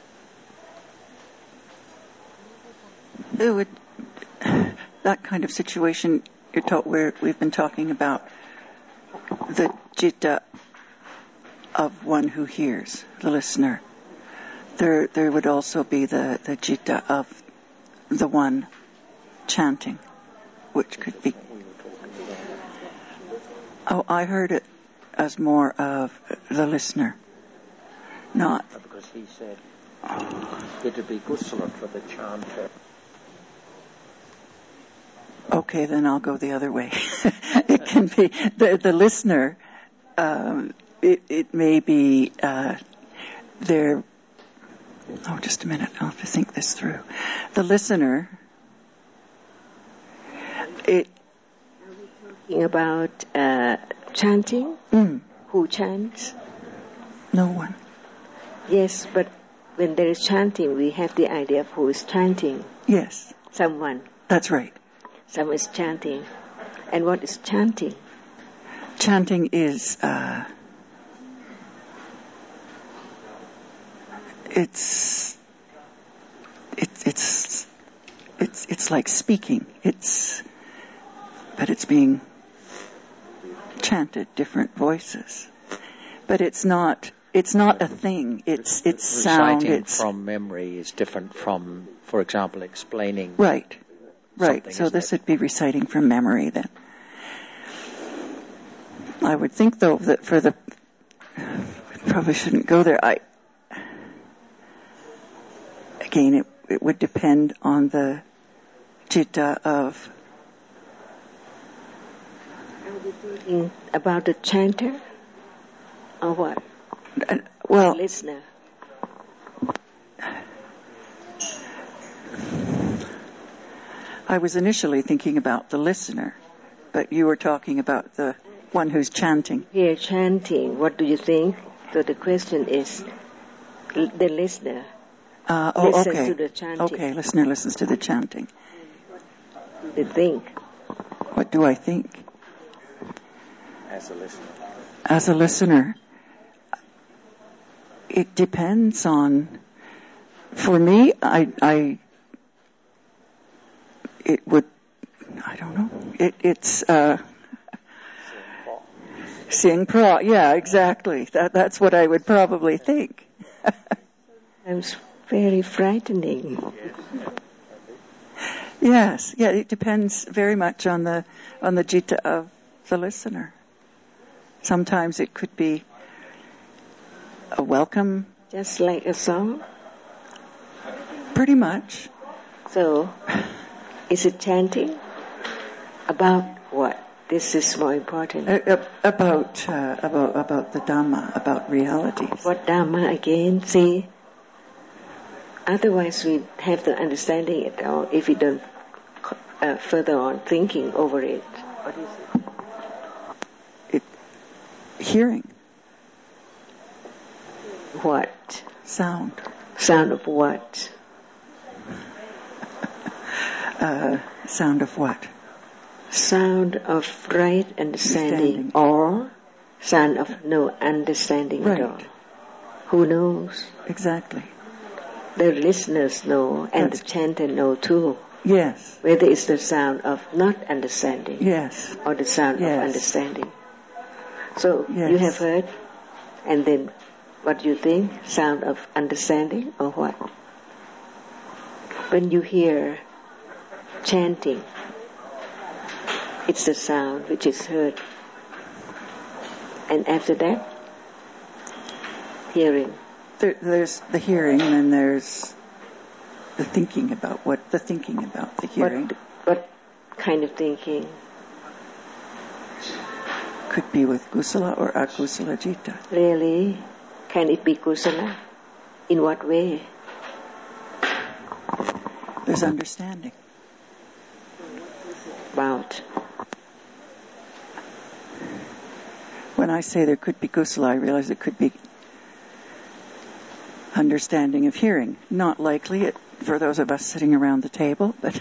It would, that kind of situation you're taught where we've been talking about the citta of one who hears, the listener. There, there would also be the, the citta of the one chanting, which could be. Oh, I heard it as more of the listener, not.
Because he said it would be kusala for the chanter.
Okay, then I'll go the other way. It can be the the listener. Um, it it may be uh, their. Oh, just a minute. I'll have to think this through. The listener. It.
Talking about uh, chanting,
Mm,
who chants?
no one.
Yes, but when there is chanting, we have the idea of who is chanting.
Yes,
Someone.
that's right.
Someone is chanting. And what is chanting?
Chanting is. Uh, it's. It's it's it's it's like speaking. It's but it's being chanted, different voices. But it's not, it's not a thing. It's, it's sound.
Reciting
it's
from memory is different from, for example, explaining.
Right. Right. So this
it?
would be reciting from memory then. I would think though that for the, probably shouldn't go there. I, again, it, it would depend on the citta of.
Are we thinking about the chanter or what?
Uh, well,
the listener.
I was initially thinking about the listener, but you were talking about the one who's chanting.
Here, chanting, what do you think? So the question is, l- the listener
Uh, oh,
listens
okay.
to the chanting.
Okay, listener listens to the chanting.
They think.
What do I think?
As a listener.
As a listener, it depends on, for me, I, I, it would, I don't know, it, it's, uh, Sing pro, yeah, exactly. That, that's what I would probably think.
It's very frightening.
Yes, yeah, it depends very much on the, on the citta of the listener. Sometimes it could be a welcome.
Just like a song.
Pretty much.
So, is it chanting? About what? This is more important.
Uh, about, uh, about, about the Dhamma, about realities.
What Dhamma again? See? Otherwise we have the understanding it all if we don't uh, further on thinking over it. What is it?
It, hearing.
What?
Sound.
Sound of what?
uh, sound of what?
Sound of right understanding,
understanding.
Or sound of no understanding
right.
at all. Who knows?
Exactly.
The listeners know and
That's
the chanter know too.
Yes.
Whether it's the sound of not understanding.
Yes.
Or the sound
yes.
of understanding. So
yes.
you have heard, and then what do you think? Sound of understanding or what? When you hear chanting, it's the sound which is heard. And after that, hearing.
There, there's the hearing, and then there's the thinking about what the thinking about the hearing.
What, what kind of thinking?
Could be with kusala or akusala citta.
Really? Can it be kusala? In what way?
There's understanding.
About?
When I say there could be kusala, I realize it could be understanding of hearing. Not likely it, for those of us sitting around the table, but...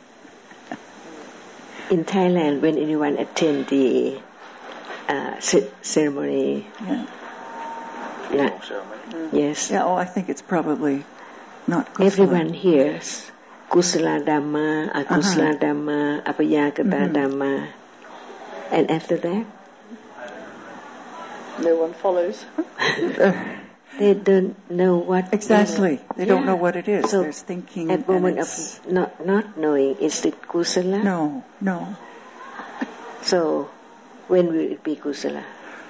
In Thailand, when anyone attend the uh, ceremony...
Yeah.
Yeah.
Mm.
Yes.
Yeah, oh, I think it's probably not kusala.
Everyone hears kusala dhamma, akusala uh-huh. dhamma, apayagata mm-hmm. dhamma. And after that?
No one follows.
They don't know what...
Exactly. They
yeah.
don't know what it is.
So
There's thinking...
at moment of not, not knowing, is it kusala?
No, no.
So, when will it be kusala?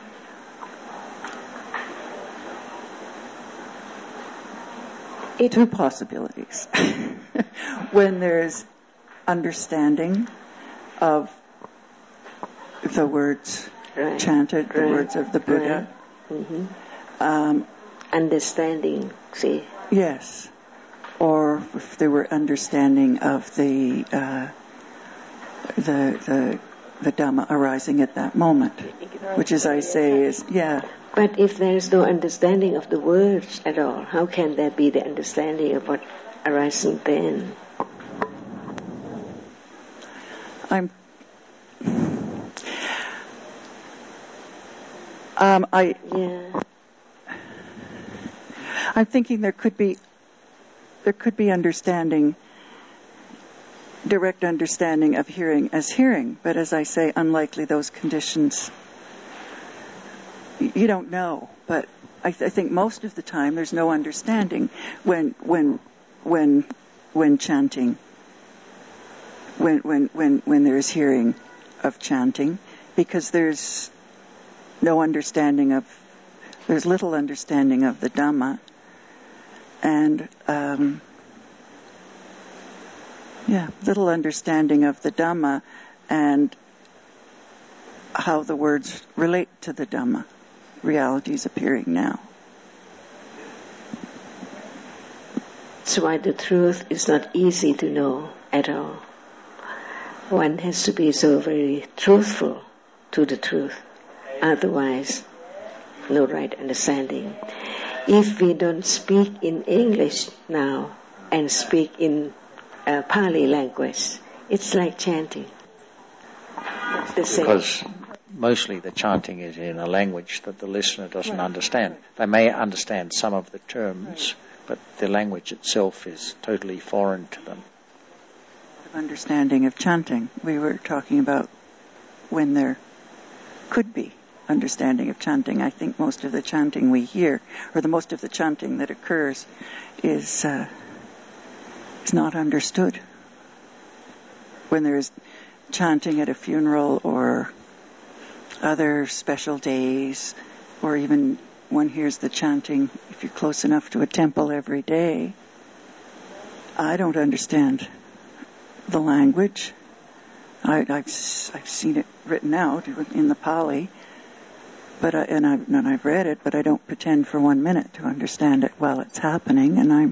Two possibilities. When there's understanding of the words
right.
chanted, the
right.
words of the Buddha.
Right. Mm-hmm.
Um,
understanding, see?
Yes. Or if there were understanding of the uh, the the the Dhamma arising at that moment, which, as I say, is yeah.
But if there is no understanding of the words at all, how can there be the understanding of what arising then?
I'm. Um, I.
Yeah.
I'm thinking there could be. There could be understanding direct understanding of hearing as hearing. But as I say, unlikely those conditions, you don't know. But I, th- I think most of the time there's no understanding when when when when chanting, when when when when there's hearing of chanting, because there's no understanding of, there's little understanding of the Dhamma, and um, yeah, little understanding of the Dhamma and how the words relate to the Dhamma, realities appearing now.
That's why the truth is not easy to know at all. One has to be so very truthful to the truth. Otherwise, no right understanding. If we don't speak in English now and speak in uh, Pali language, it's like chanting. It's the same.
Because mostly the chanting is in a language that the listener doesn't right. understand. They may understand some of the terms, but the language itself is totally foreign to them.
Understanding of chanting. We were talking about when there could be understanding of chanting. I think most of the chanting we hear, or the most of the chanting that occurs, is uh, is not understood. When there is chanting at a funeral or other special days, or even one hears the chanting if you're close enough to a temple every day, I don't understand the language. I, I've I've seen it written out in the Pali, but I, and I've and I've read it, but I don't pretend for one minute to understand it while it's happening. And I'm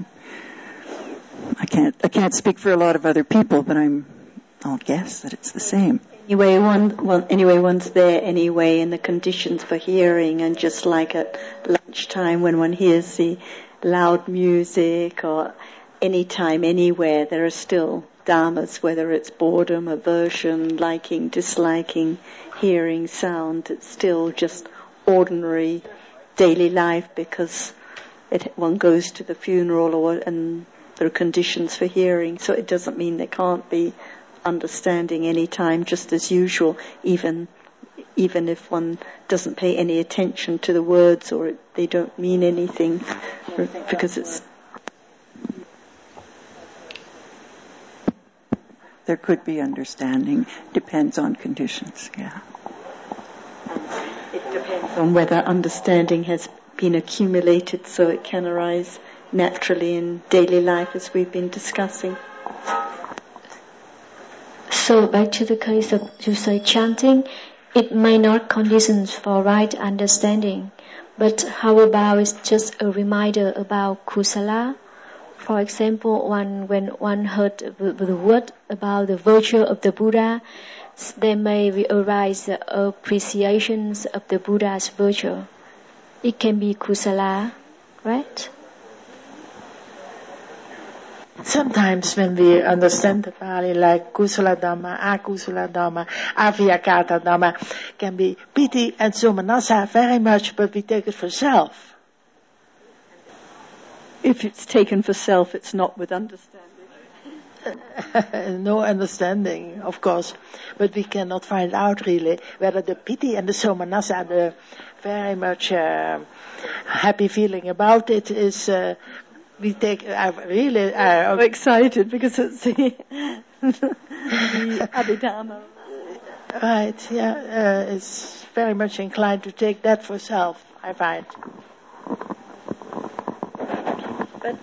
I can't I can't speak for a lot of other people, but I'm I'll guess that it's the same.
Anyway, one, one anyway one's there anyway in the conditions for hearing, and just like at lunchtime when one hears the loud music, or any time anywhere, there are still dhammas, whether it's boredom, aversion, liking, disliking, hearing, sound. It's still just ordinary daily life, because it, one goes to the funeral, or and there are conditions for hearing. So it doesn't mean there can't be understanding any time, just as usual, even even if one doesn't pay any attention to the words, or it, they don't mean anything, because it's.
There could be understanding. Depends on conditions, yeah.
It depends on whether understanding has been accumulated so it can arise naturally in daily life, as we've been discussing.
So back to the case of, you say, chanting, it may not conditions for right understanding, but how about it's just a reminder about kusala? For example, one, when one heard the, the word about the virtue of the Buddha, there may arise appreciations of the Buddha's virtue. It can be kusala, right?
Sometimes when we understand the Pali, like kusala dhamma, akusala dhamma, avyakata dhamma, can be piti and somanassa very much, but we take it for self.
If it's taken for self, it's not with understanding.
No understanding, of course, but we cannot find out really whether the piti and the somanassa, the very much uh, happy feeling about it, is uh, we take. I uh, really uh,
I'm so excited because it's the, the Abhidhamma.
Right, yeah, uh, it's very much inclined to take that for self, I find.
But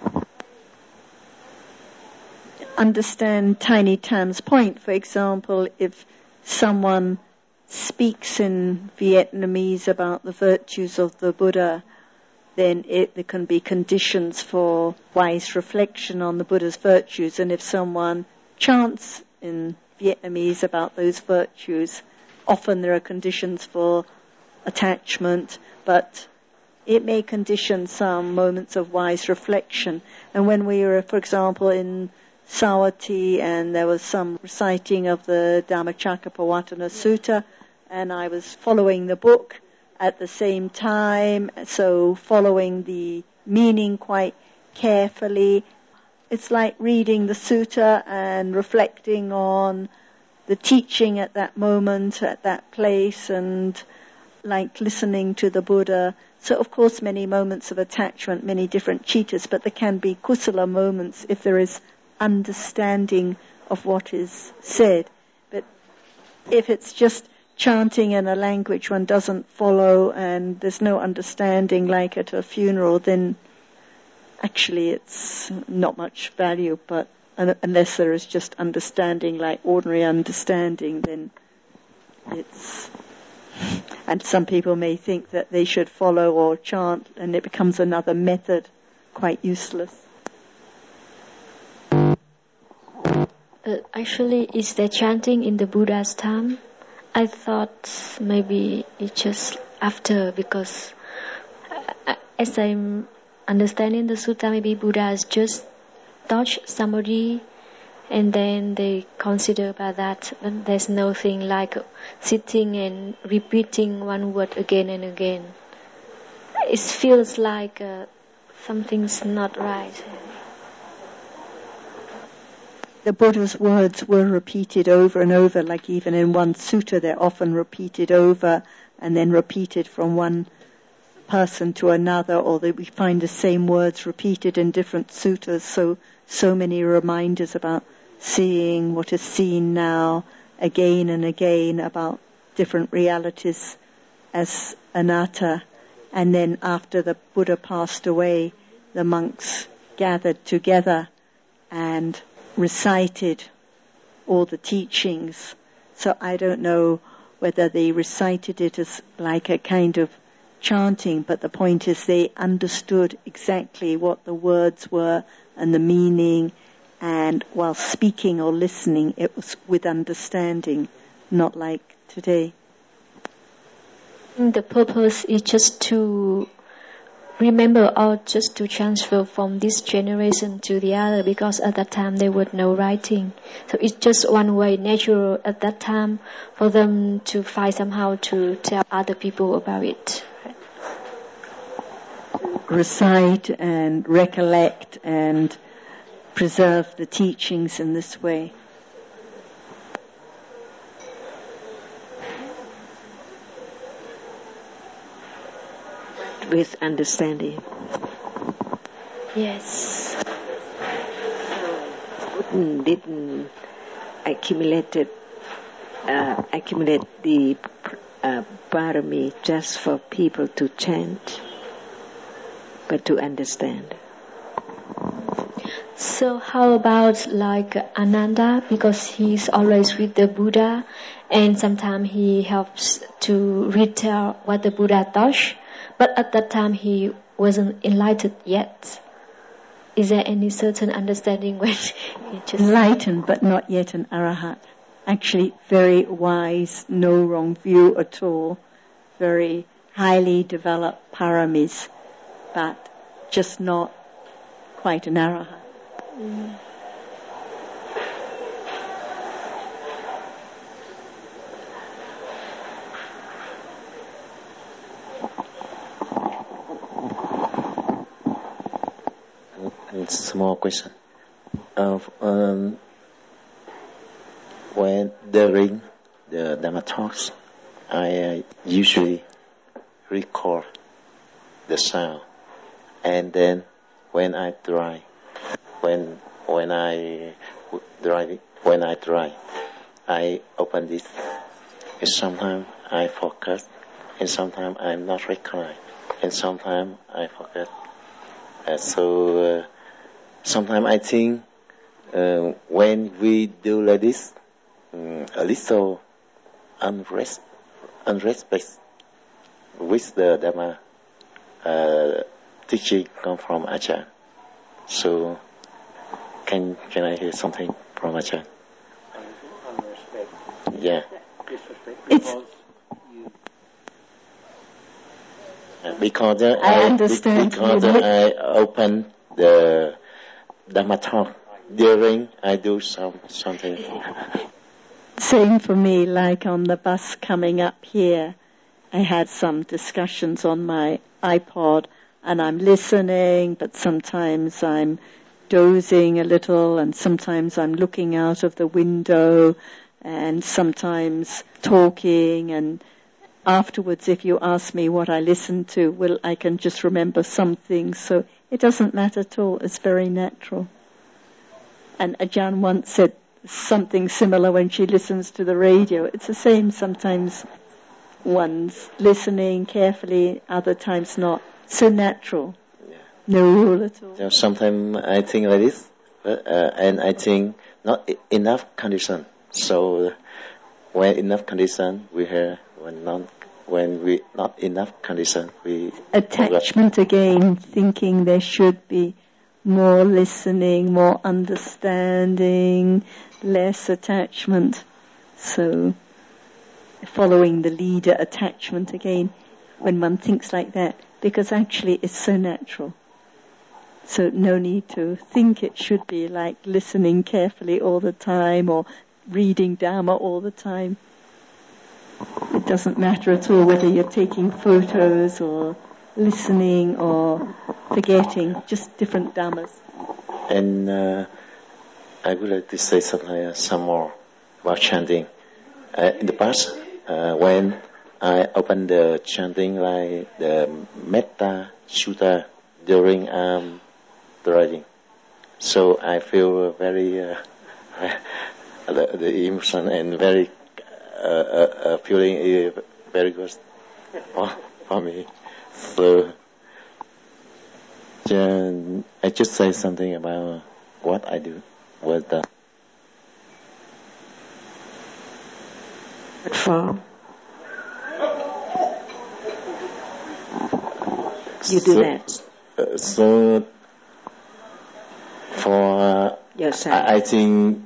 understand Tiny Tam's point. For example, if someone speaks in Vietnamese about the virtues of the Buddha, then it, there can be conditions for wise reflection on the Buddha's virtues. And if someone chants in Vietnamese about those virtues, often there are conditions for attachment, but it may condition some moments of wise reflection. And when we were, for example, in Savatthi, and there was some reciting of the Dhammacakkappavattana Sutta, and I was following the book at the same time, so following the meaning quite carefully, it's like reading the sutta and reflecting on the teaching at that moment, at that place, and like listening to the Buddha. So, of course, many moments of attachment, many different cittas, but there can be kusala moments if there is understanding of what is said. But if it's just chanting in a language one doesn't follow and there's no understanding, like at a funeral, then actually it's not much value. But unless there is just understanding, like ordinary understanding, then it's... And some people may think that they should follow or chant, and it becomes another method, quite useless.
Uh, actually, is there chanting in the Buddha's time? I thought maybe it's just after, because uh, as I'm understanding the sutta, maybe Buddha has just touched somebody, and then they consider about that. But there's nothing like sitting and repeating one word again and again. It feels like uh, something's not right.
The Buddha's words were repeated over and over, like even in one sutta, they're often repeated over and then repeated from one person to another, or that we find the same words repeated in different suttas. So, so many reminders about seeing what is seen now again and again, about different realities as anatta. And then after the Buddha passed away, the monks gathered together and recited all the teachings. So I don't know whether they recited it as like a kind of chanting, but the point is they understood exactly what the words were and the meaning, and while speaking or listening, it was with understanding, not like today.
The purpose is just to remember, or just to transfer from this generation to the other, because at that time there was no writing. So it's just one way, natural at that time, for them to find somehow to tell other people about it.
Recite and recollect and preserve the teachings in this way.
With understanding.
Yes.
Buddha didn't accumulated, uh, accumulate the uh, parami just for people to chant, but to understand.
So how about like Ananda, because he's always with the Buddha, and sometimes he helps to retell what the Buddha taught, but at that time he wasn't enlightened yet. Is there any certain understanding when he just...
Enlightened, but not yet an arahat. Actually very wise, no wrong view at all, very highly developed paramis, but just not quite an arahat. Mm.
Small question. Uh, um, when during the Dhamma talks, I uh, usually record the sound, and then when I drive, when when I drive, when I drive, I open this. And sometimes I focus, and sometimes I'm not recording, and sometimes I forget. Uh, so. Uh, Sometimes I think uh, when we do like this, um, a little unrest, unrespect with the Dhamma uh, teaching come from Ajahn. So, can can I hear something from Ajahn? Unrespect. Yeah.
It's
because uh,
I,
I
understand.
Because uh, I open the Dhamma talk during I do some something.
Same for me, like on the bus coming up here, I had some discussions on my iPod and I'm listening, but sometimes I'm dozing a little, and sometimes I'm looking out of the window, and sometimes talking, and afterwards if you ask me what I listened to, well, I can just remember some things, so it doesn't matter at all. It's very natural. And Ajahn once said something similar when she listens to the radio. It's the same. Sometimes one's listening carefully, other times not. So natural. Yeah. No rule at all.
So sometimes I think like this, but, uh, and I think not e- enough condition. So when enough condition, we hear. When not, when we not enough condition, we
attachment forgot. Again, thinking there should be more listening, more understanding, less attachment. So following the leader attachment again, when one thinks like that, because actually it's so natural. So no need to think it should be like listening carefully all the time or reading Dhamma all the time. It doesn't matter at all whether you're taking photos or listening or forgetting, just different Dhammas.
And uh, I would like to say something, uh, some more about chanting. Uh, in the past, uh, when I opened the chanting like the Metta Sutta during um, driving, so I feel very uh, the, the emotion and very uh, uh, feeling is very good for, for me. So uh, I just say something about what I do with the.
What for? You do
so,
that.
Uh, so for uh,
yourself,
I, I think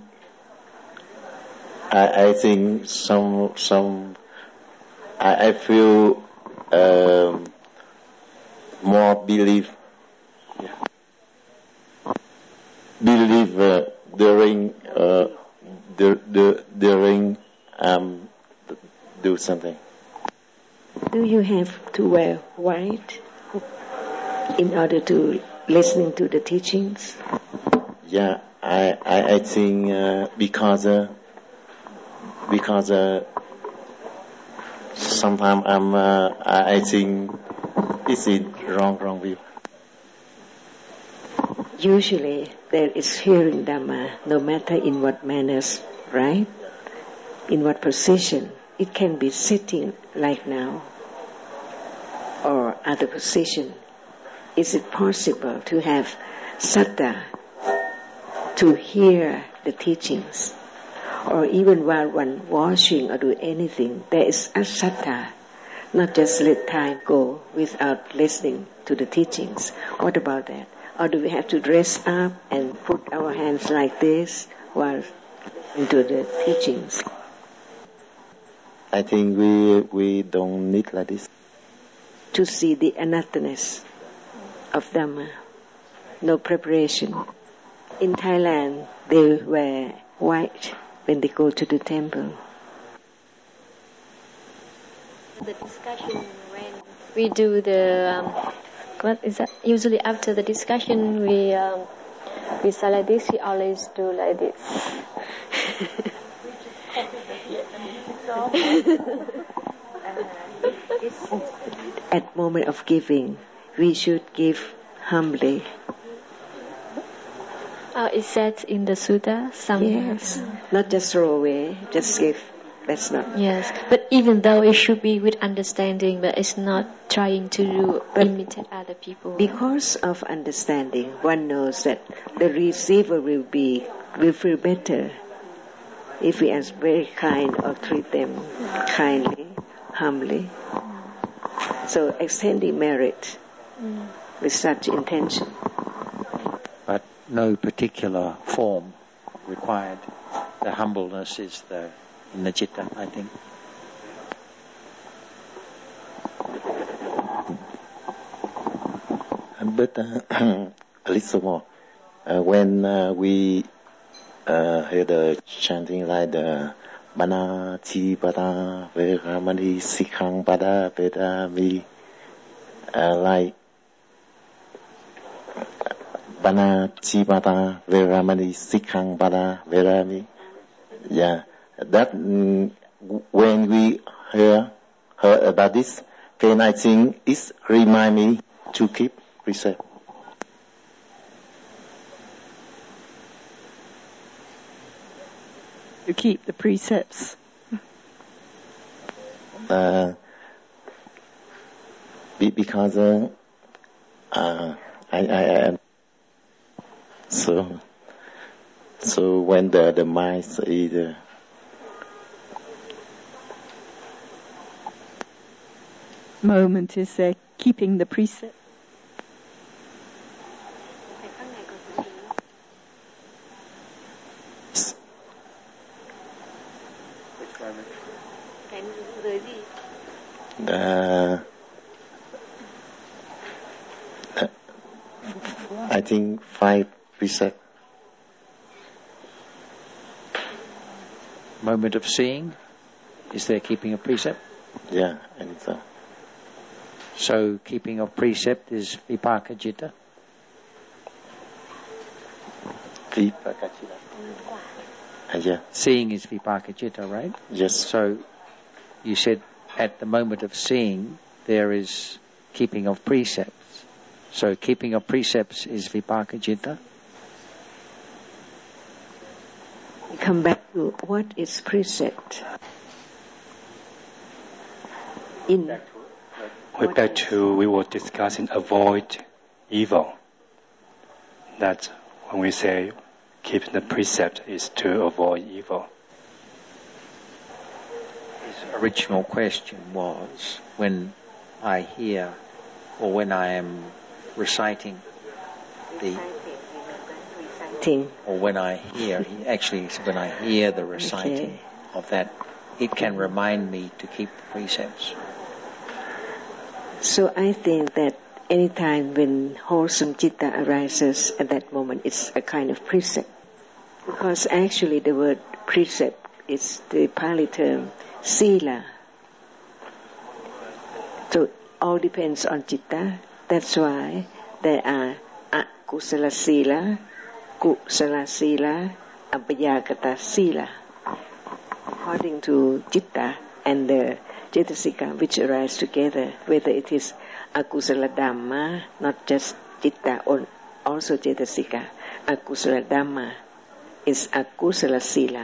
I, I think some some I, I feel um, more belief believe uh, during uh, the, the, during um do something.
Do you have to wear white in order to listening to the teachings?
Yeah, I I, I think uh, because uh, because uh, sometimes I'm uh, I, I think it's a wrong wrong view.
Usually there is hearing Dhamma, no matter in what manners, right? In what position. It can be sitting like now, or other position. Is it possible to have saddha, to hear the teachings? Or even while one washing or do anything, there is a saddha, not just let time go without listening to the teachings. What about that? Or do we have to dress up and put our hands like this while listening to the teachings?
I think we we don't need like this.
To see the anatthaness of Dhamma, no preparation. In Thailand, they wear white when they go to the temple.
The discussion when we do the um, what is that? Usually after the discussion, we um, we say like this. We always do like this.
At moment of giving, we should give humbly.
Uh, it said in the Sutta somewhere.
Yes, not just throw away, just give. That's not.
Yes, but even though it should be with understanding, but it's not trying to do, imitate other people.
Because of understanding, one knows that the receiver will be will feel better if we are very kind or treat them kindly, humbly. So extending merit mm. with such intention.
But no particular form required. The humbleness is the in the citta, I think.
But uh, a little more. Uh, when uh, we uh, hear the chanting like the Mana Chi Pada Veramani Sikhang Pada Vedami, uh, like Bana Chibata Veramani Sikhang Bana Verami. Yeah, that mm, when we hear heard about this, then I think it remind me to keep precept.
To keep the precepts.
Uh, be, because uh, uh, I, I am so so when the the mind is uh,
moment is uh, keeping the precept.
Uh, I think five precept.
Moment of seeing, is there keeping a precept?
Yeah, I think so.
So keeping of precept is vipaka citta?
Vipaka citta. Uh, yeah.
Seeing is vipaka citta, right?
Yes.
So you said at the moment of seeing there is keeping of precepts. So keeping of precepts is vipaka citta?
We come back to what is precept. In
We're back to, we were discussing avoid evil. That's when we say keeping the precept is to avoid evil.
His original question was, when I hear or when I am reciting the
Thing.
or when I hear, actually it's when I hear the reciting
Okay.
of that, it can remind me to keep the precepts.
So I think that any time when wholesome citta arises at that moment, it's a kind of precept. Because actually the word precept is the Pali term sila. So all depends on citta. That's why there are akusala sila, kusala sila, abhayagata sila. According to citta and the cetasika which arise together, whether it is akusala dhamma, not just citta, or also cetasika. Akusala dhamma is akusala sila,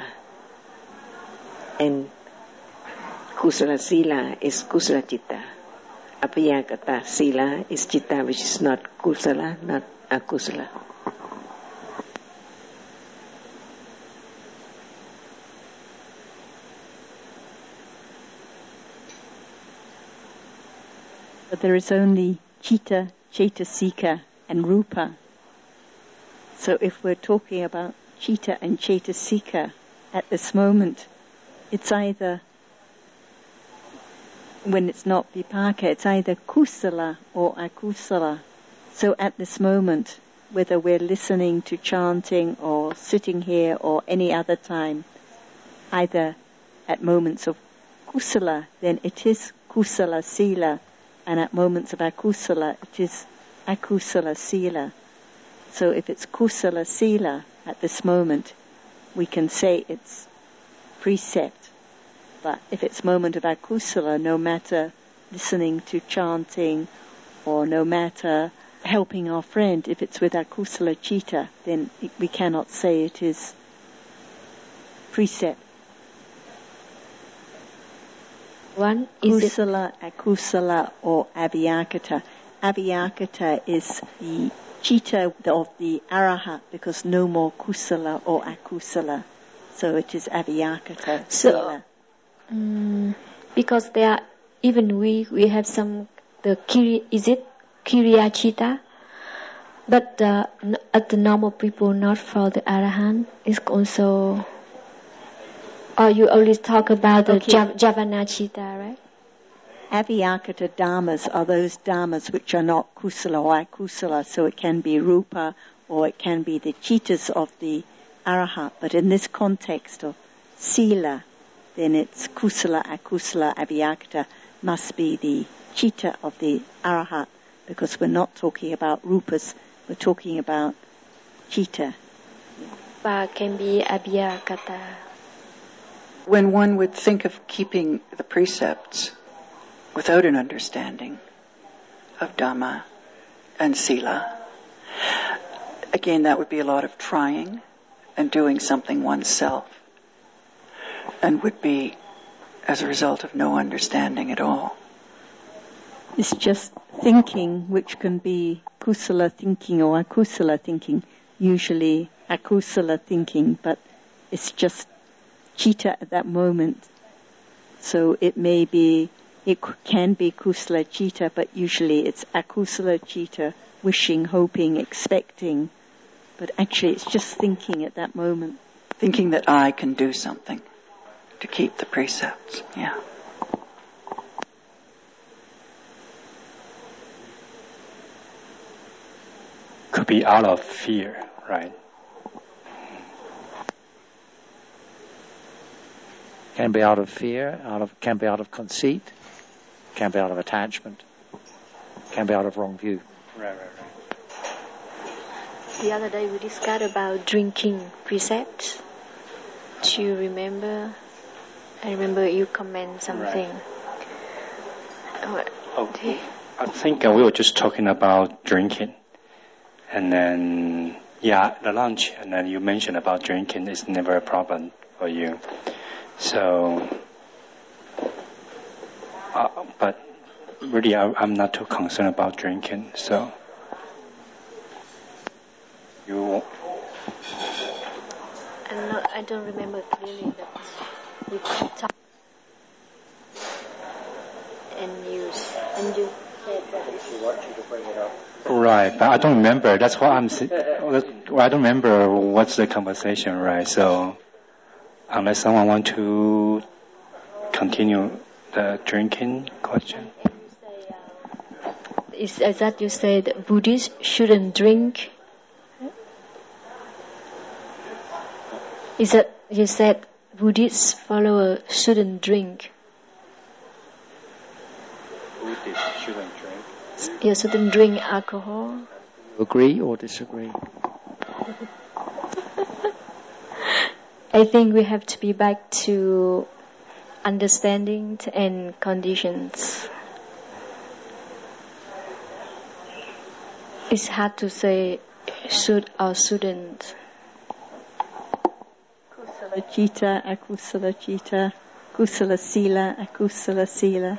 and kusala sila is kusala citta. Abhayagata sila is citta which is not kusala, not akusala.
But there is only citta, cetasika and rupa. So if we're talking about citta and cetasika at this moment, it's either, when it's not vipaka, it's either kusala or akusala. So at this moment, whether we're listening to chanting or sitting here or any other time, either at moments of kusala, then it is kusala sila, and at moments of akusala, it is akusala sila. So if it's kusala sila at this moment, we can say it's precept. But if it's moment of akusala, no matter listening to chanting or no matter helping our friend, if it's with akusala citta, then it, we cannot say it is precept.
One is
Kusala, akusala, or abhyakata. Abhyakata is the citta of the arahat, because no more kusala or akusala. So it is abhyakata.
So,
sila.
um, because there are, even we we have some the kiri, is it kiriya citta, but uh, n- at the normal people, not for the arahant, is also. Or you always talk about the
Okay.
jav- javana citta, right?
Abhyakata dhammas are those dhammas which are not kusala or akusala, so it can be rupa or it can be the cittas of the arahat. But in this context of sila, then it's kusala, akusala, abhyakata must be the citta of the arahat, because we're not talking about rupas, we're talking about citta.
Ba can be abhyagata.
When one would think of keeping the precepts without an understanding of Dhamma and Sila, again, that would be a lot of trying and doing something oneself, and would be as a result of no understanding at all.
It's just thinking, which can be kusala thinking or akusala thinking, usually akusala thinking, but it's just citta at that moment. So it may be, it can be kusala citta, but usually it's akusala citta, wishing, hoping, expecting, but actually it's just thinking at that moment.
Thinking that I can do something to keep the precepts, yeah.
Could be out of fear, right?
Can be out of fear, out of can be out of conceit, can be out of attachment, can be out of wrong view.
Right, right, right.
The other day we discussed about drinking precepts. Do you remember? I remember you comment something.
Right. Oh, I think uh, we were just talking about drinking. And then, yeah, the lunch, and then you mentioned about drinking is never a problem for you. So, uh, but really I, I'm not too concerned about drinking, so. You...
I'm not, I don't remember clearly that we talked and you, and you said that.
She wants you to bring it up.
Right, but I don't remember. That's what I'm. I don't remember what's the conversation, right? So, unless someone want to continue the drinking question.
Is, is that you said Buddhists shouldn't drink? Is that you said Buddhist followers shouldn't drink?
Buddhists shouldn't drink.
You shouldn't drink alcohol.
Agree or disagree?
I think we have to be back to understanding and conditions. It's hard to say should or shouldn't.
Kusala citta, akusala citta, kusala sila, akusala sila.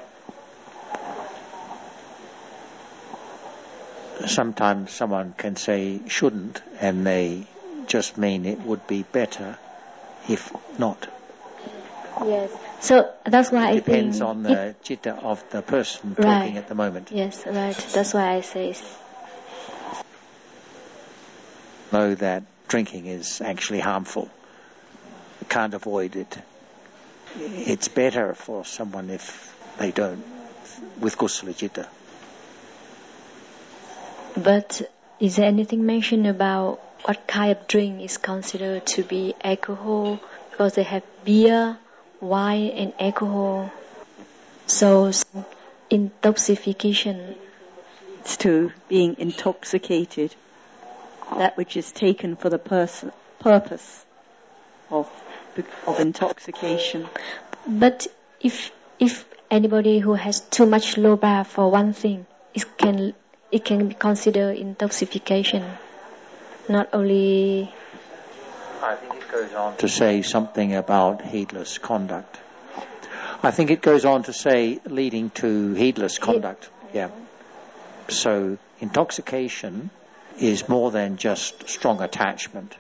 Sometimes someone can say shouldn't, and they just mean it would be better if not.
Yes. So that's why
it
I think...
depends on the citta of the person
right.
talking at the moment.
Yes, right. That's why I say...
Know that drinking is actually harmful. You can't avoid it. It's better for someone if they don't, with kusala citta.
But is there anything mentioned about what kind of drink is considered to be alcohol? Because they have beer, wine, and alcohol. So intoxication.
It's to being intoxicated. That which is taken for the person, purpose of of intoxication.
But if if anybody who has too much lobha for one thing, it can it can be considered intoxication. Not only...
I think it goes on to say something about heedless conduct. I think it goes on to say leading to heedless conduct. Yeah. So intoxication is more than just strong attachment.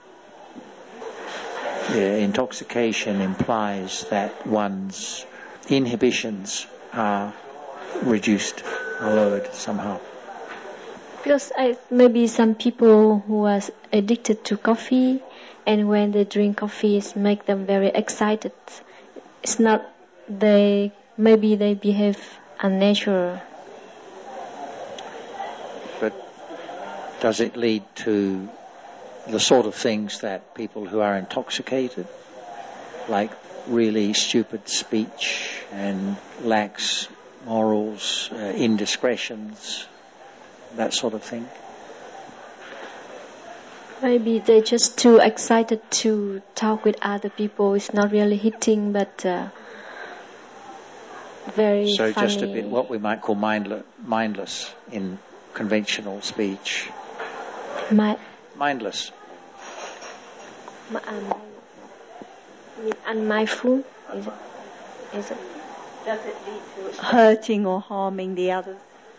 Yeah, intoxication implies that one's inhibitions are reduced or lowered somehow.
Because I, maybe some people who are addicted to coffee, and when they drink coffee, it makes them very excited. It's not they. Maybe they behave unnatural.
But does it lead to the sort of things that people who are intoxicated, like really stupid speech and lax morals, uh, indiscretions, that sort of thing?
Maybe they're just too excited to talk with other people. It's not really hitting, but uh, very
so
funny.
Just a bit what we might call mindless, mindless in conventional speech.
My,
mindless.
My, um, unmindful? Is it? Is it?
Does it lead to hurting or harming the others?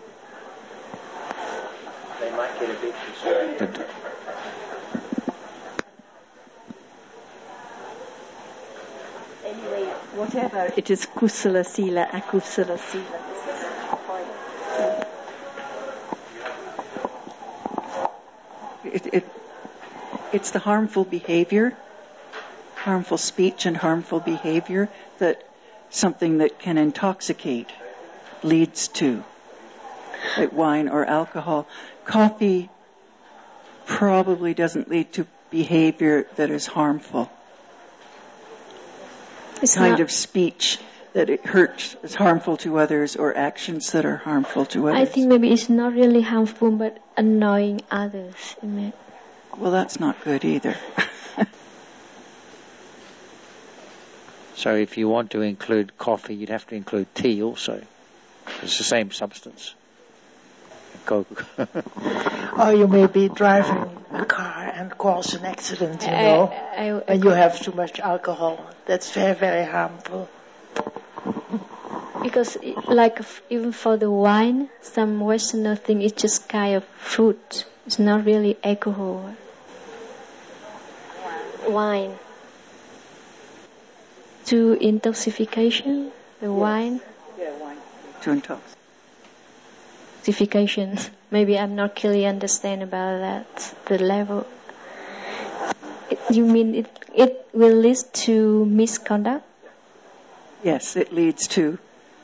They might get a bit distracted.
Anyway, whatever it is, kusala sila, akusala sila.
It, it, it's the harmful behavior, harmful speech and harmful behavior that something that can intoxicate leads to, like wine or alcohol. Coffee probably doesn't lead to behavior that is harmful.
It's
kind
not,
of speech that it hurts, is harmful to others, or actions that are harmful to others.
I think maybe it's not really harmful, but annoying others.
Well, that's not good either.
So if you want to include coffee, you'd have to include tea also. It's the same substance. Coke.
Or you may be driving a car and cause an accident, you know,
I, I, I,
and you have too much alcohol. That's very, very harmful.
Because, like, even for the wine, some Westerner think it's just kind of fruit. It's not really alcohol. Wine. To intoxication, the
yes.
wine.
Yeah, wine. To intox.
Intoxication. Maybe I'm not clearly understand about that. The level. It, you mean it? It will lead to misconduct?
Yes, it leads to.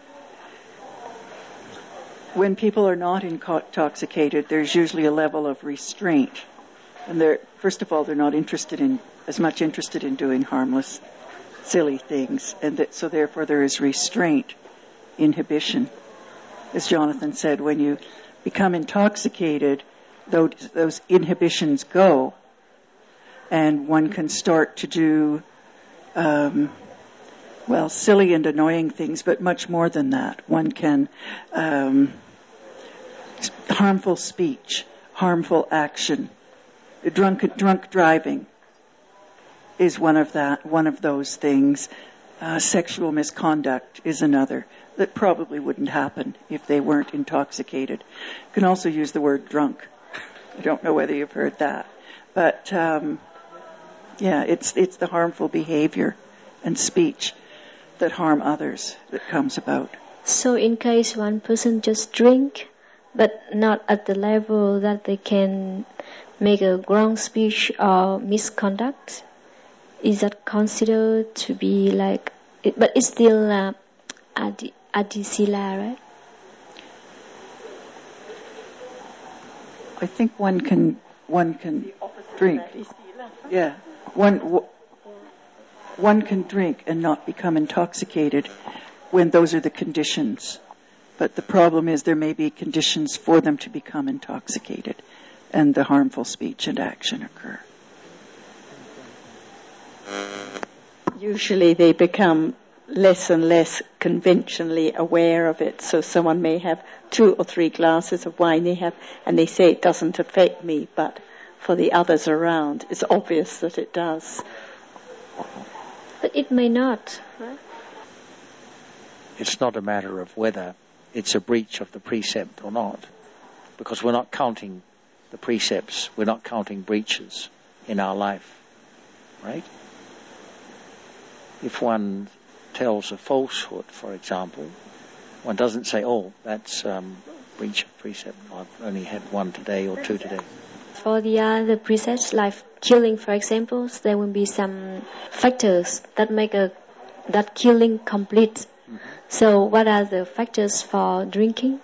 When people are not intoxicated, there's usually a level of restraint, and they're first of all they're not interested in as much interested in doing harmless, silly things, and that, so therefore there is restraint, inhibition. As Jonathan said, when you become intoxicated, those, those inhibitions go, and one can start to do, um, well, silly and annoying things, but much more than that. One can, um, harmful speech, harmful action, drunk, drunk driving is one of that, one of those things. Uh, sexual misconduct is another that probably wouldn't happen if they weren't intoxicated. You can also use the word drunk. I don't know whether you've heard that. But, um, yeah, it's it's the harmful behavior and speech that harm others that comes about.
So in case one person just drink, but not at the level that they can make a wrong speech or misconduct, is that considered to be like, it, but it's still uh, adi, adisila, right?
I think one can one can drink. Yeah, one one can drink and not become intoxicated when those are the conditions. But the problem is there may be conditions for them to become intoxicated, and the harmful speech and action occur.
Usually they become less and less conventionally aware of it. So someone may have two or three glasses of wine they have, and they say it doesn't affect me, but for the others around, it's obvious that it does.
But it may not, right?
It's not a matter of whether it's a breach of the precept or not, because we're not counting the precepts, we're not counting breaches in our life, right? If one tells a falsehood, for example, one doesn't say, oh, that's um, breach of precept. I've only had one today or two today.
For the other precepts, like killing, for example, there will be some factors that make a that killing complete. Mm-hmm. So what are the factors for drinking?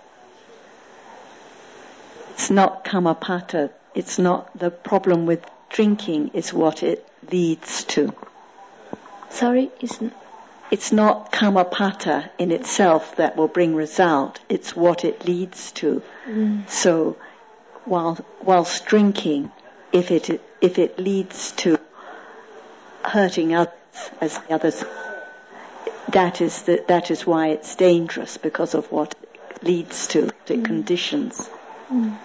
It's not kamapata. It's not the problem with drinking, it's what it leads to.
Sorry, isn't...
It's not kamapata in itself that will bring result. It's what it leads to. Mm. So, while whilst drinking, if it if it leads to hurting others, as the others, that is the, that is why it's dangerous, because of what it leads to, the mm. conditions. Mm.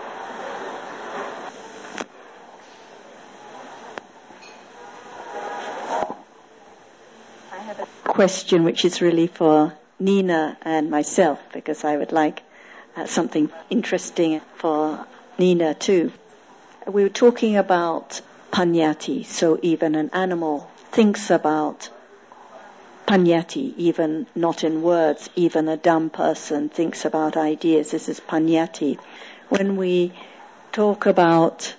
I have a question which is really for Nina and myself, because I would like uh, something interesting for Nina too. We were talking about panyati, so even an animal thinks about panyati, even not in words, even a dumb person thinks about ideas. This is panyati. When we talk about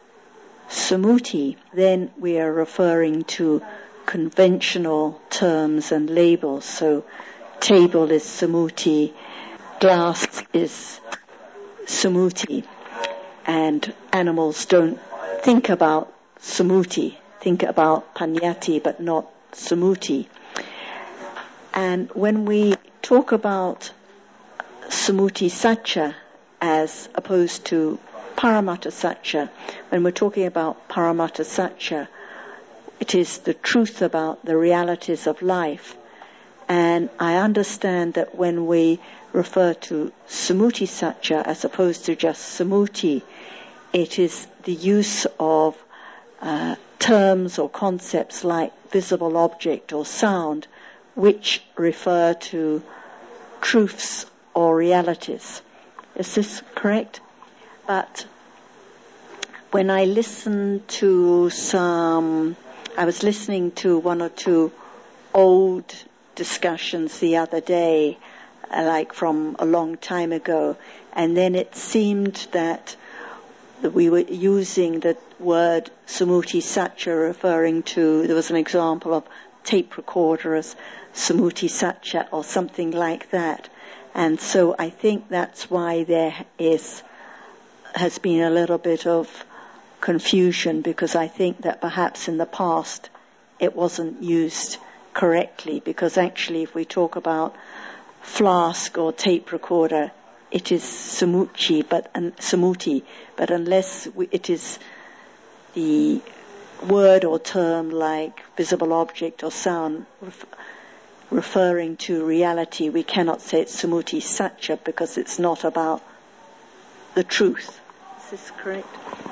sumuti, then we are referring to conventional terms and labels. So table is sumuti, glass is sumuti, and animals don't think about sumuti, think about panyati, but not sumuti. And when we talk about sumuti satcha as opposed to paramatta satcha, when we're talking about paramatta satcha, it is the truth about the realities of life. And I understand that when we refer to sumuti satcha as opposed to just sumuti, it is the use of uh, terms or concepts like visible object or sound, which refer to truths or realities. Is this correct? But when I listen to some, I was listening to one or two old discussions the other day, like from a long time ago, and then it seemed that we were using the word sumuti satcha referring to, there was an example of tape recorder as sumuti satcha or something like that. And so I think that's why there is, has been a little bit of confusion, because I think that perhaps in the past it wasn't used correctly, because actually if we talk about flask or tape recorder, it is sumuchi, but um, sumuti, but unless we, it is the word or term like visible object or sound ref, referring to reality, we cannot say it's sumuti satcha because it's not about the truth. Is this correct?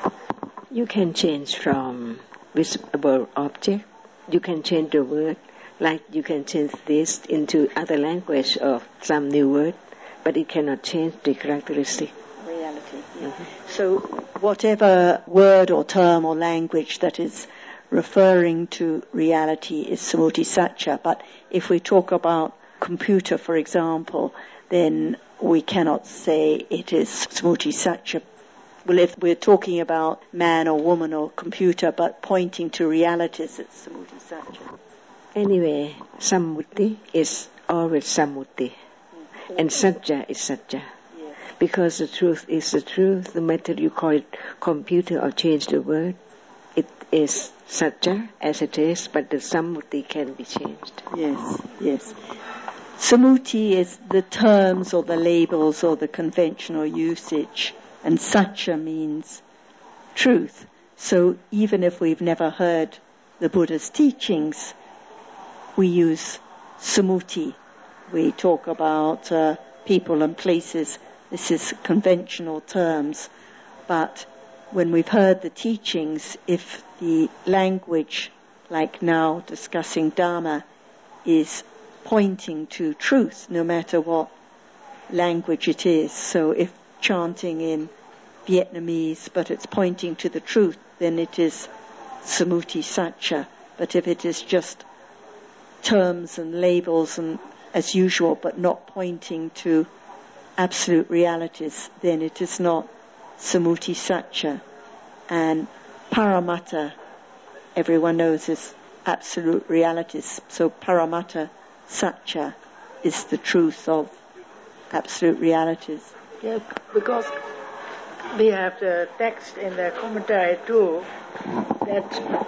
You can change from visible object, you can change the word, like you can change this into other language or some new word, but it cannot change the characteristic.
Reality, yeah. Mm-hmm. So whatever word or term or language that is referring to reality is sumuti satcha. But if we talk about computer, for example, then we cannot say it is sumuti satcha. Well, if we're talking about man or woman or computer, but pointing to realities, it's sumuti satcha.
Anyway, sammuti is always sammuti, mm-hmm. and satcha is satcha. Yes. Because the truth is the truth, no matter you call it computer or change the word, it is satcha as it is, but the sammuti can be changed.
Yes, yes. Sammuti is the terms or the labels or the conventional usage, and satcha means truth. So even if we've never heard the Buddha's teachings, we use sammuti. We talk about uh, people and places. This is conventional terms. But when we've heard the teachings, if the language, like now discussing Dharma, is pointing to truth, no matter what language it is. So if chanting in Vietnamese, but it's pointing to the truth, then it is sammuti satcha. But if it is just terms and labels and as usual, but not pointing to absolute realities, then it is not sammuti satcha. And paramatta, everyone knows, is absolute realities. So paramatta satcha is the truth of absolute realities.
Yeah, because we have the text in the commentary too, that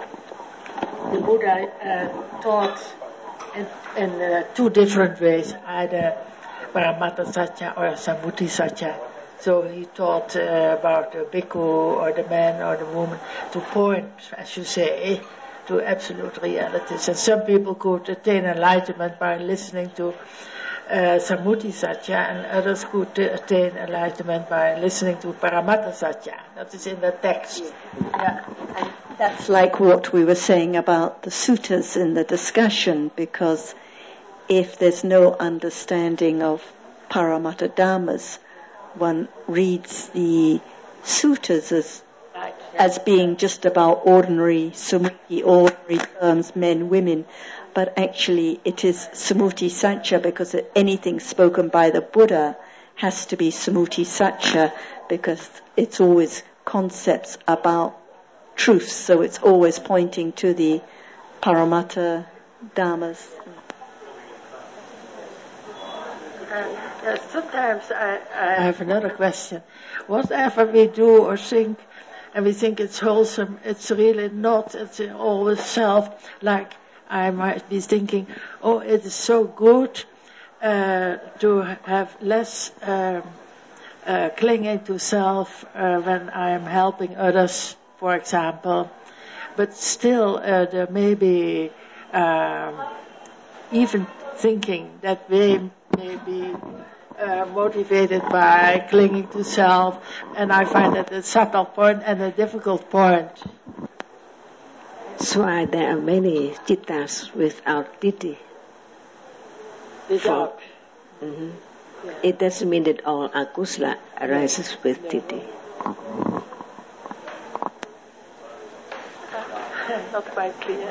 the Buddha uh, taught in, in uh, two different ways, either paramatta satcha or sammuti satcha. So he taught uh, about the bhikkhu or the man or the woman to point, as you say, to absolute realities. And some people could attain enlightenment by listening to uh, Sammuti Satya, and others could attain enlightenment by listening to Paramatta Satya. That is in the text. Yeah.
And that's like what we were saying about the suttas in the discussion, because if there's no understanding of Paramatta Dhammas, one reads the suttas as as being just about ordinary sammuti, ordinary terms, men, women, but actually it is sammuti satya, because anything spoken by the Buddha has to be sammuti satya, because it's always concepts about truths, so it's always pointing to the Paramatta Dhammas.
And uh, sometimes I, I have another question. Whatever we do or think, and we think it's wholesome, it's really not. It's always self. Like I might be thinking, oh, it is so good uh, to have less um, uh, clinging to self uh, when I am helping others, for example. But still, uh, there may be um, even thinking that they may be uh, motivated by clinging to self, and I find that a subtle point and a difficult point.
That's why there are many cittas without ditthi.
Without.
Mm-hmm. Yeah. It doesn't mean that all akusala arises with ditthi.
Not quite clear.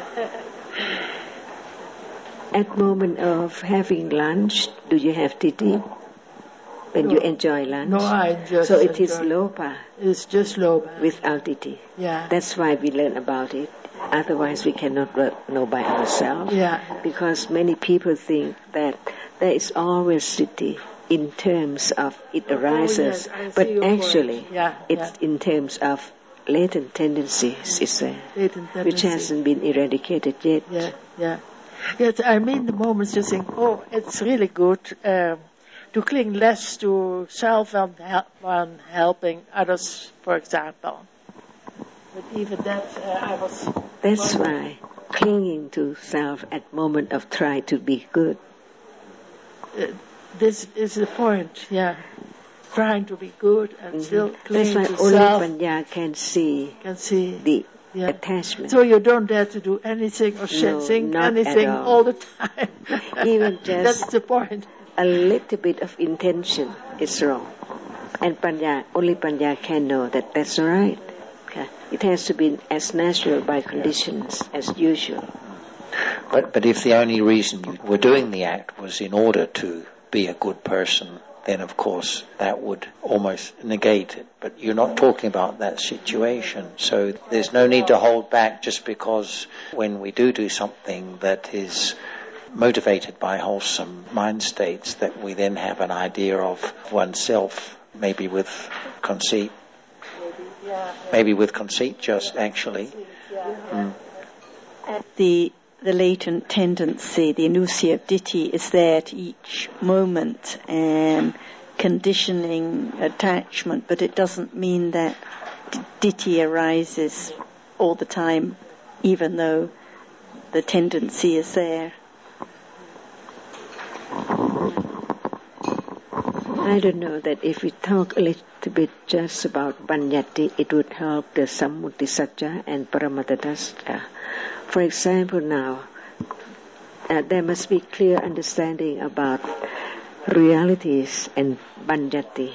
At moment of having lunch, do you have ditthi? When no. you enjoy lunch?
No, I just
So it
enjoy.
is lopa.
It's just lopa.
Without ditthi.
Yeah.
That's why we learn about it. Otherwise we cannot know by ourselves.
Yeah.
Because many people think that there is always ditthi in terms of it arises.
Oh, yes,
but actually,
yeah,
it's
yeah.
in terms of latent tendencies, is there,
latent tendency.
which hasn't been eradicated yet.
Yeah, yeah. Yes, I mean the moments you think, oh, it's really good um, to cling less to self and help, when helping others, for example. But even that, uh, I was...
That's why clinging to self at moment of try to be good.
Uh, this is the point, yeah. Trying to be good and mm-hmm. still clinging
That's
to
why
self.
only Panya can see,
can see
the
yeah.
attachment.
So you don't dare to do anything or
no,
think
not
anything
all.
all the time.
Even just
That's the point.
A little bit of intention is wrong. And Panya, only Panya can know that that's all right. Okay. It has to be as natural by conditions as usual.
But, but if the only reason you were doing the act was in order to be a good person, then of course that would almost negate it. But you're not talking about that situation. So there's no need to hold back just because when we do do something that is motivated by wholesome mind states, that we then have an idea of oneself, maybe with conceit. Maybe with conceit just actually. Mm.
The the latent tendency, the anusaya of ditthi, is there at each moment and conditioning attachment, but it doesn't mean that ditthi arises all the time, even though the tendency is there.
I don't know that if we talk a little bit just about Panyati, it would help the Sammuti Satya and Paramatta Satya. For example, now, uh, there must be clear understanding about realities and Panyati.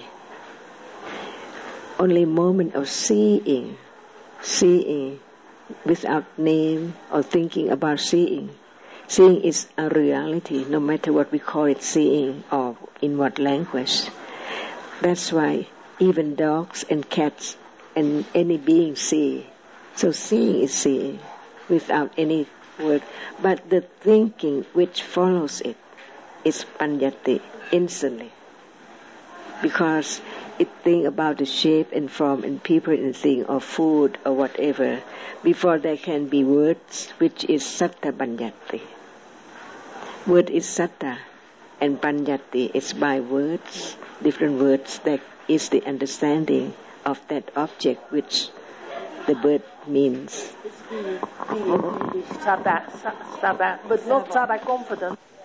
Only moment of seeing, seeing without name or thinking about seeing. Seeing is a reality, no matter what we call it seeing or in what language. That's why even dogs and cats and any being see. So seeing is seeing without any word. But the thinking which follows it is Panyati instantly. Because it think about the shape and form and people and thing or food or whatever before there can be words, which is Satta Panyati. Word is Satta and Panyati is by words, different words that is the understanding of that object which the bird means.
Sada, sada, but not sada confident.